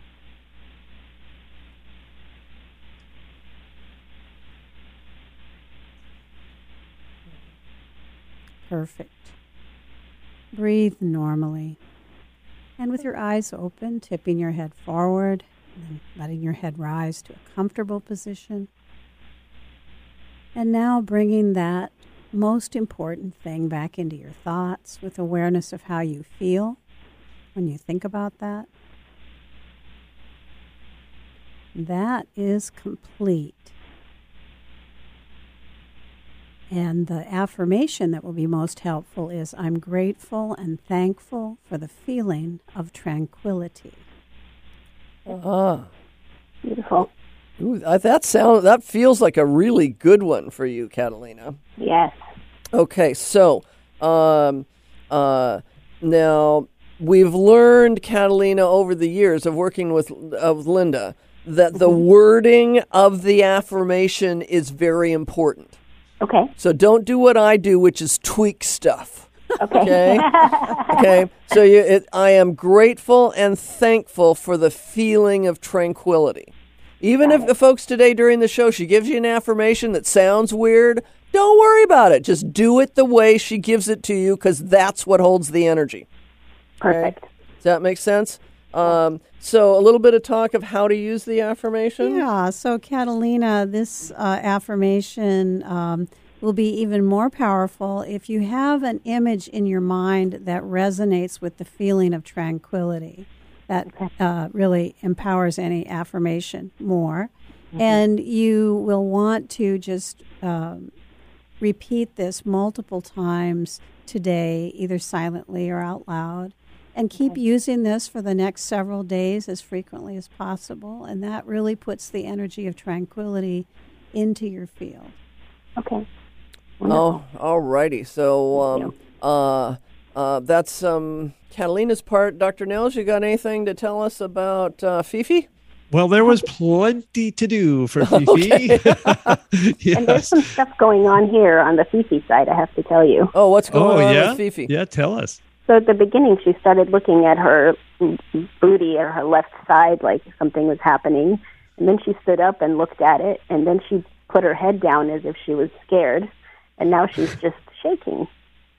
Perfect. Breathe normally. And with your eyes open, tipping your head forward, and letting your head rise to a comfortable position. And now bringing that most important thing back into your thoughts with awareness of how you feel when you think about that. That is complete. And the affirmation that will be most helpful is, I'm grateful and thankful for the feeling of tranquility. Ah. Beautiful. Ooh, that sound, that feels like a really good one for you, Catalina. Yes. Okay, so um, uh, now we've learned, Catalina, over the years of working with of Linda, that the wording of the affirmation is very important. Okay. So don't do what I do, which is tweak stuff. Okay. Okay. Okay. So you, it, I am grateful and thankful for the feeling of tranquility. Even if the folks today during the show, she gives you an affirmation that sounds weird, don't worry about it. Just do it the way she gives it to you, because that's what holds the energy. Perfect. Okay? Does that make sense? Um, so a little bit of talk of how to use the affirmation. Yeah, so Catalina, this uh, affirmation um, will be even more powerful if you have an image in your mind that resonates with the feeling of tranquility. That uh, really empowers any affirmation more. Mm-hmm. And you will want to just um, repeat this multiple times today, either silently or out loud. And keep using this for the next several days as frequently as possible. And that really puts the energy of tranquility into your field. Okay. Oh, all righty. So um, uh, uh, that's um, Catalina's part. Doctor Nels, you got anything to tell us about uh, Fifi? Well, there was plenty to do for Fifi. Okay. Yes. And there's some stuff going on here on the Fifi side, I have to tell you. Oh, what's going Oh, on yeah? with Fifi? Yeah, tell us. So at the beginning, she started looking at her booty or her left side like something was happening. And then she stood up and looked at it. And then she put her head down as if she was scared. And now she's just shaking.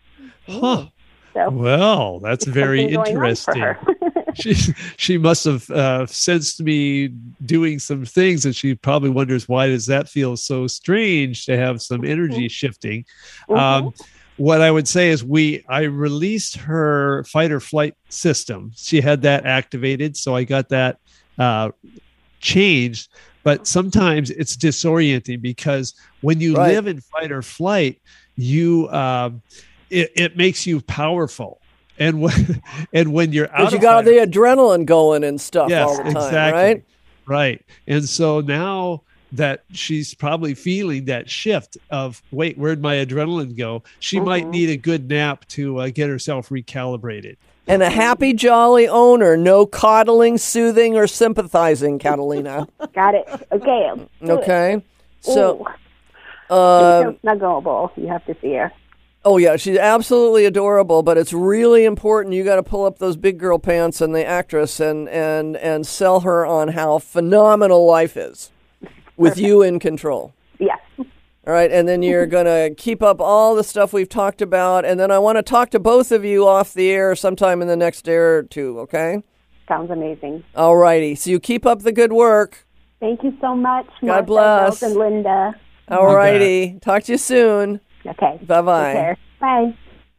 Huh. So Well, that's there's very something going on for interesting. her. she she must have uh, sensed me doing some things, and she probably wonders, why does that feel so strange to have some energy shifting? Mhm. Um, what I would say is we I released her fight or flight system. She had that activated, so I got that uh, changed. But sometimes it's disorienting because when you Right. live in fight or flight, you um, it, it makes you powerful. And when and when you're out, Because you of got fight or the adrenaline going and stuff Yes, all the time, exactly. right? Right. And so now that she's probably feeling that shift of, wait, where'd my adrenaline go? She might need a good nap to uh, get herself recalibrated. And a happy, jolly owner. No coddling, soothing, or sympathizing, Catalina. Got it. Okay. do it. Okay. So, Ooh. uh, She's so snuggleable. You have to see her. oh, yeah, she's absolutely adorable, but it's really important. You got to pull up those big girl pants and the actress and, and, and sell her on how phenomenal life is with you in control. Yes. All right, and then you're going to keep up all the stuff we've talked about, and then I want to talk to both of you off the air sometime in the next day or two, okay? Sounds amazing. All righty, so you keep up the good work. Thank you so much, God Martha, bless. Rose, and Linda. All righty, talk to you soon. Okay. Bye-bye. Take care. Bye.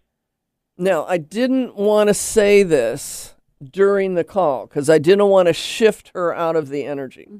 Now, I didn't want to say this during the call because I didn't want to shift her out of the energy.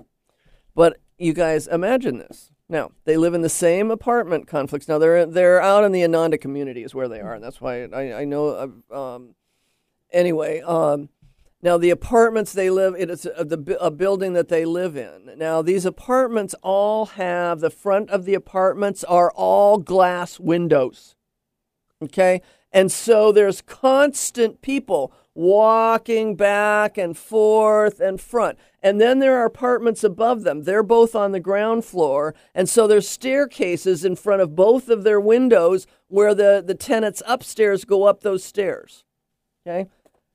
But you guys, imagine this. Now, they live in the same apartment complex. Now, they're they're out in the Ananda community is where they are, and that's why I, I know. Uh, um, anyway, um, now the apartments they live in, it's a, the, a building that they live in. Now, these apartments all have, the front of the apartments are all glass windows, okay? And so there's constant people walking back and forth and front. And then there are apartments above them. They're both on the ground floor. And so there's staircases in front of both of their windows where the, the tenants upstairs go up those stairs. Okay?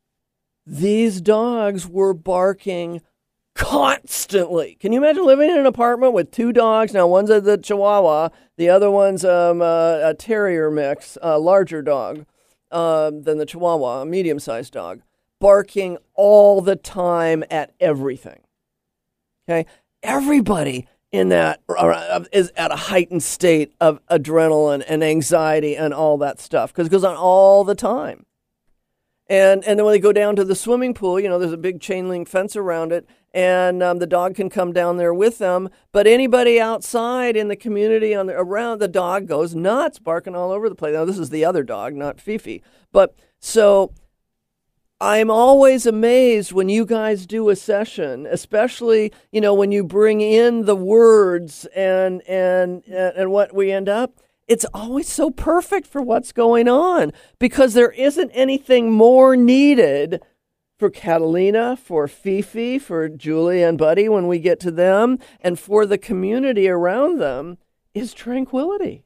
These dogs were barking constantly. Can you imagine living in an apartment with two dogs? Now, one's a the Chihuahua. The other one's um, a, a terrier mix, a larger dog. Um, than the Chihuahua, a medium-sized dog, barking all the time at everything. Okay? Everybody in that uh, is at a heightened state of adrenaline and anxiety and all that stuff because it goes on all the time. And and then when they go down to the swimming pool, you know, there's a big chain link fence around it, and um, the dog can come down there with them. But anybody outside in the community on the, around, the dog goes nuts, barking all over the place. Now, this is the other dog, not Fifi. But so I'm always amazed when you guys do a session, especially, you know, when you bring in the words and and and what we end up. It's always so perfect for what's going on because there isn't anything more needed for Catalina, for Fifi, for Julie and Buddy when we get to them, and for the community around them is tranquility.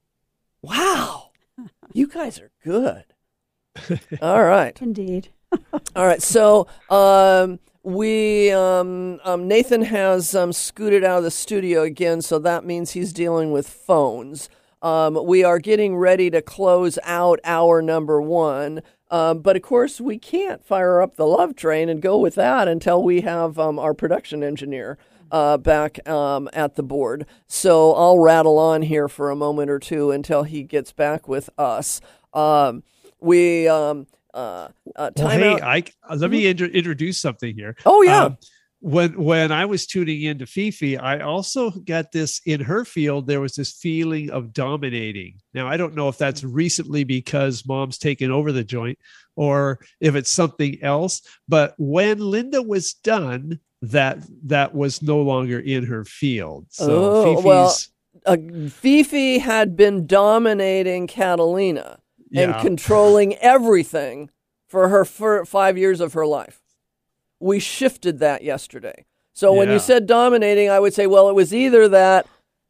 Wow. You guys are good. All right. Indeed. All right. So um, we um, um, Nathan has um, scooted out of the studio again, so that means he's dealing with phones. Um, we are getting ready to close out hour number one. Um, but, of course, we can't fire up the love train and go with that until we have um, our production engineer uh, back um, at the board. So I'll rattle on here for a moment or two until he gets back with us. Um, we um, uh, uh, Well, time hey, out. I, let me intro- introduce something here. Oh, yeah. Um, when when I was tuning into Fifi, I also got this in her field. There was this feeling of dominating. Now, I don't know if that's recently because mom's taken over the joint or if it's something else. But when Linda was done, that that was no longer in her field. So oh, Fifi's, well, uh, Fifi had been dominating Catalina and Yeah. controlling everything for her for five years of her life. We shifted that yesterday. So when Yeah. you said dominating, I would say, well, it was either that,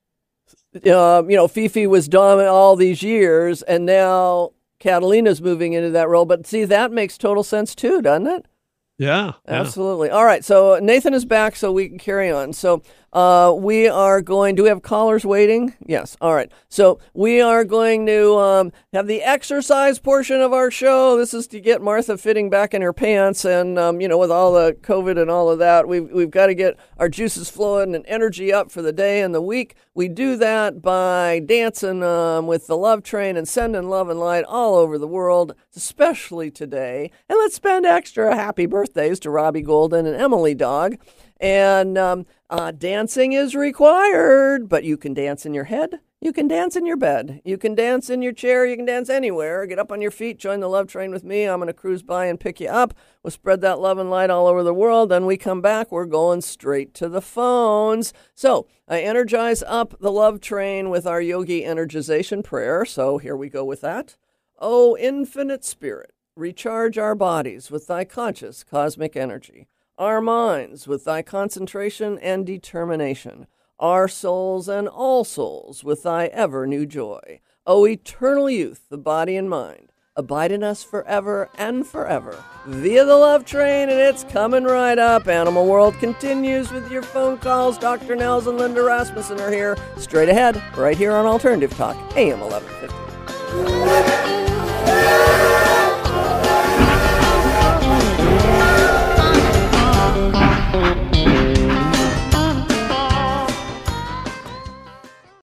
uh, you know, Fifi was dominant all these years, and now Catalina's moving into that role. But see, that makes total sense too, doesn't it? yeah, yeah. Absolutely. All right. So Nathan is back, so we can carry on. So uh, we are going, do we have callers waiting? Yes. All right. So we are going to um, have the exercise portion of our show. This is to get Martha fitting back in her pants. And, um, you know, with all the COVID and all of that, we've, we've got to get our juices flowing and energy up for the day and the week. We do that by dancing um, with the Love Train and sending love and light all over the world, especially today. And let's spend extra happy birthdays to Robbie Golden and Emily Dog. And um, uh, dancing is required, but you can dance in your head. You can dance in your bed. You can dance in your chair. You can dance anywhere. Get up on your feet. Join the Love Train with me. I'm going to cruise by and pick you up. We'll spread that love and light all over the world. Then we come back. We're going straight to the phones. So I energize up the Love Train with our Yogi Energization prayer. So here we go with that. O infinite spirit, recharge our bodies with thy conscious cosmic energy, our minds with thy concentration and determination, our souls and all souls with thy ever new joy. O eternal youth, the body and mind, abide in us forever and forever via the Love Train, and it's coming right up. Animal World continues with your phone calls. Doctor Nels and Linda Rasmussen are here straight ahead, right here on Alternative Talk, A M eleven fifty.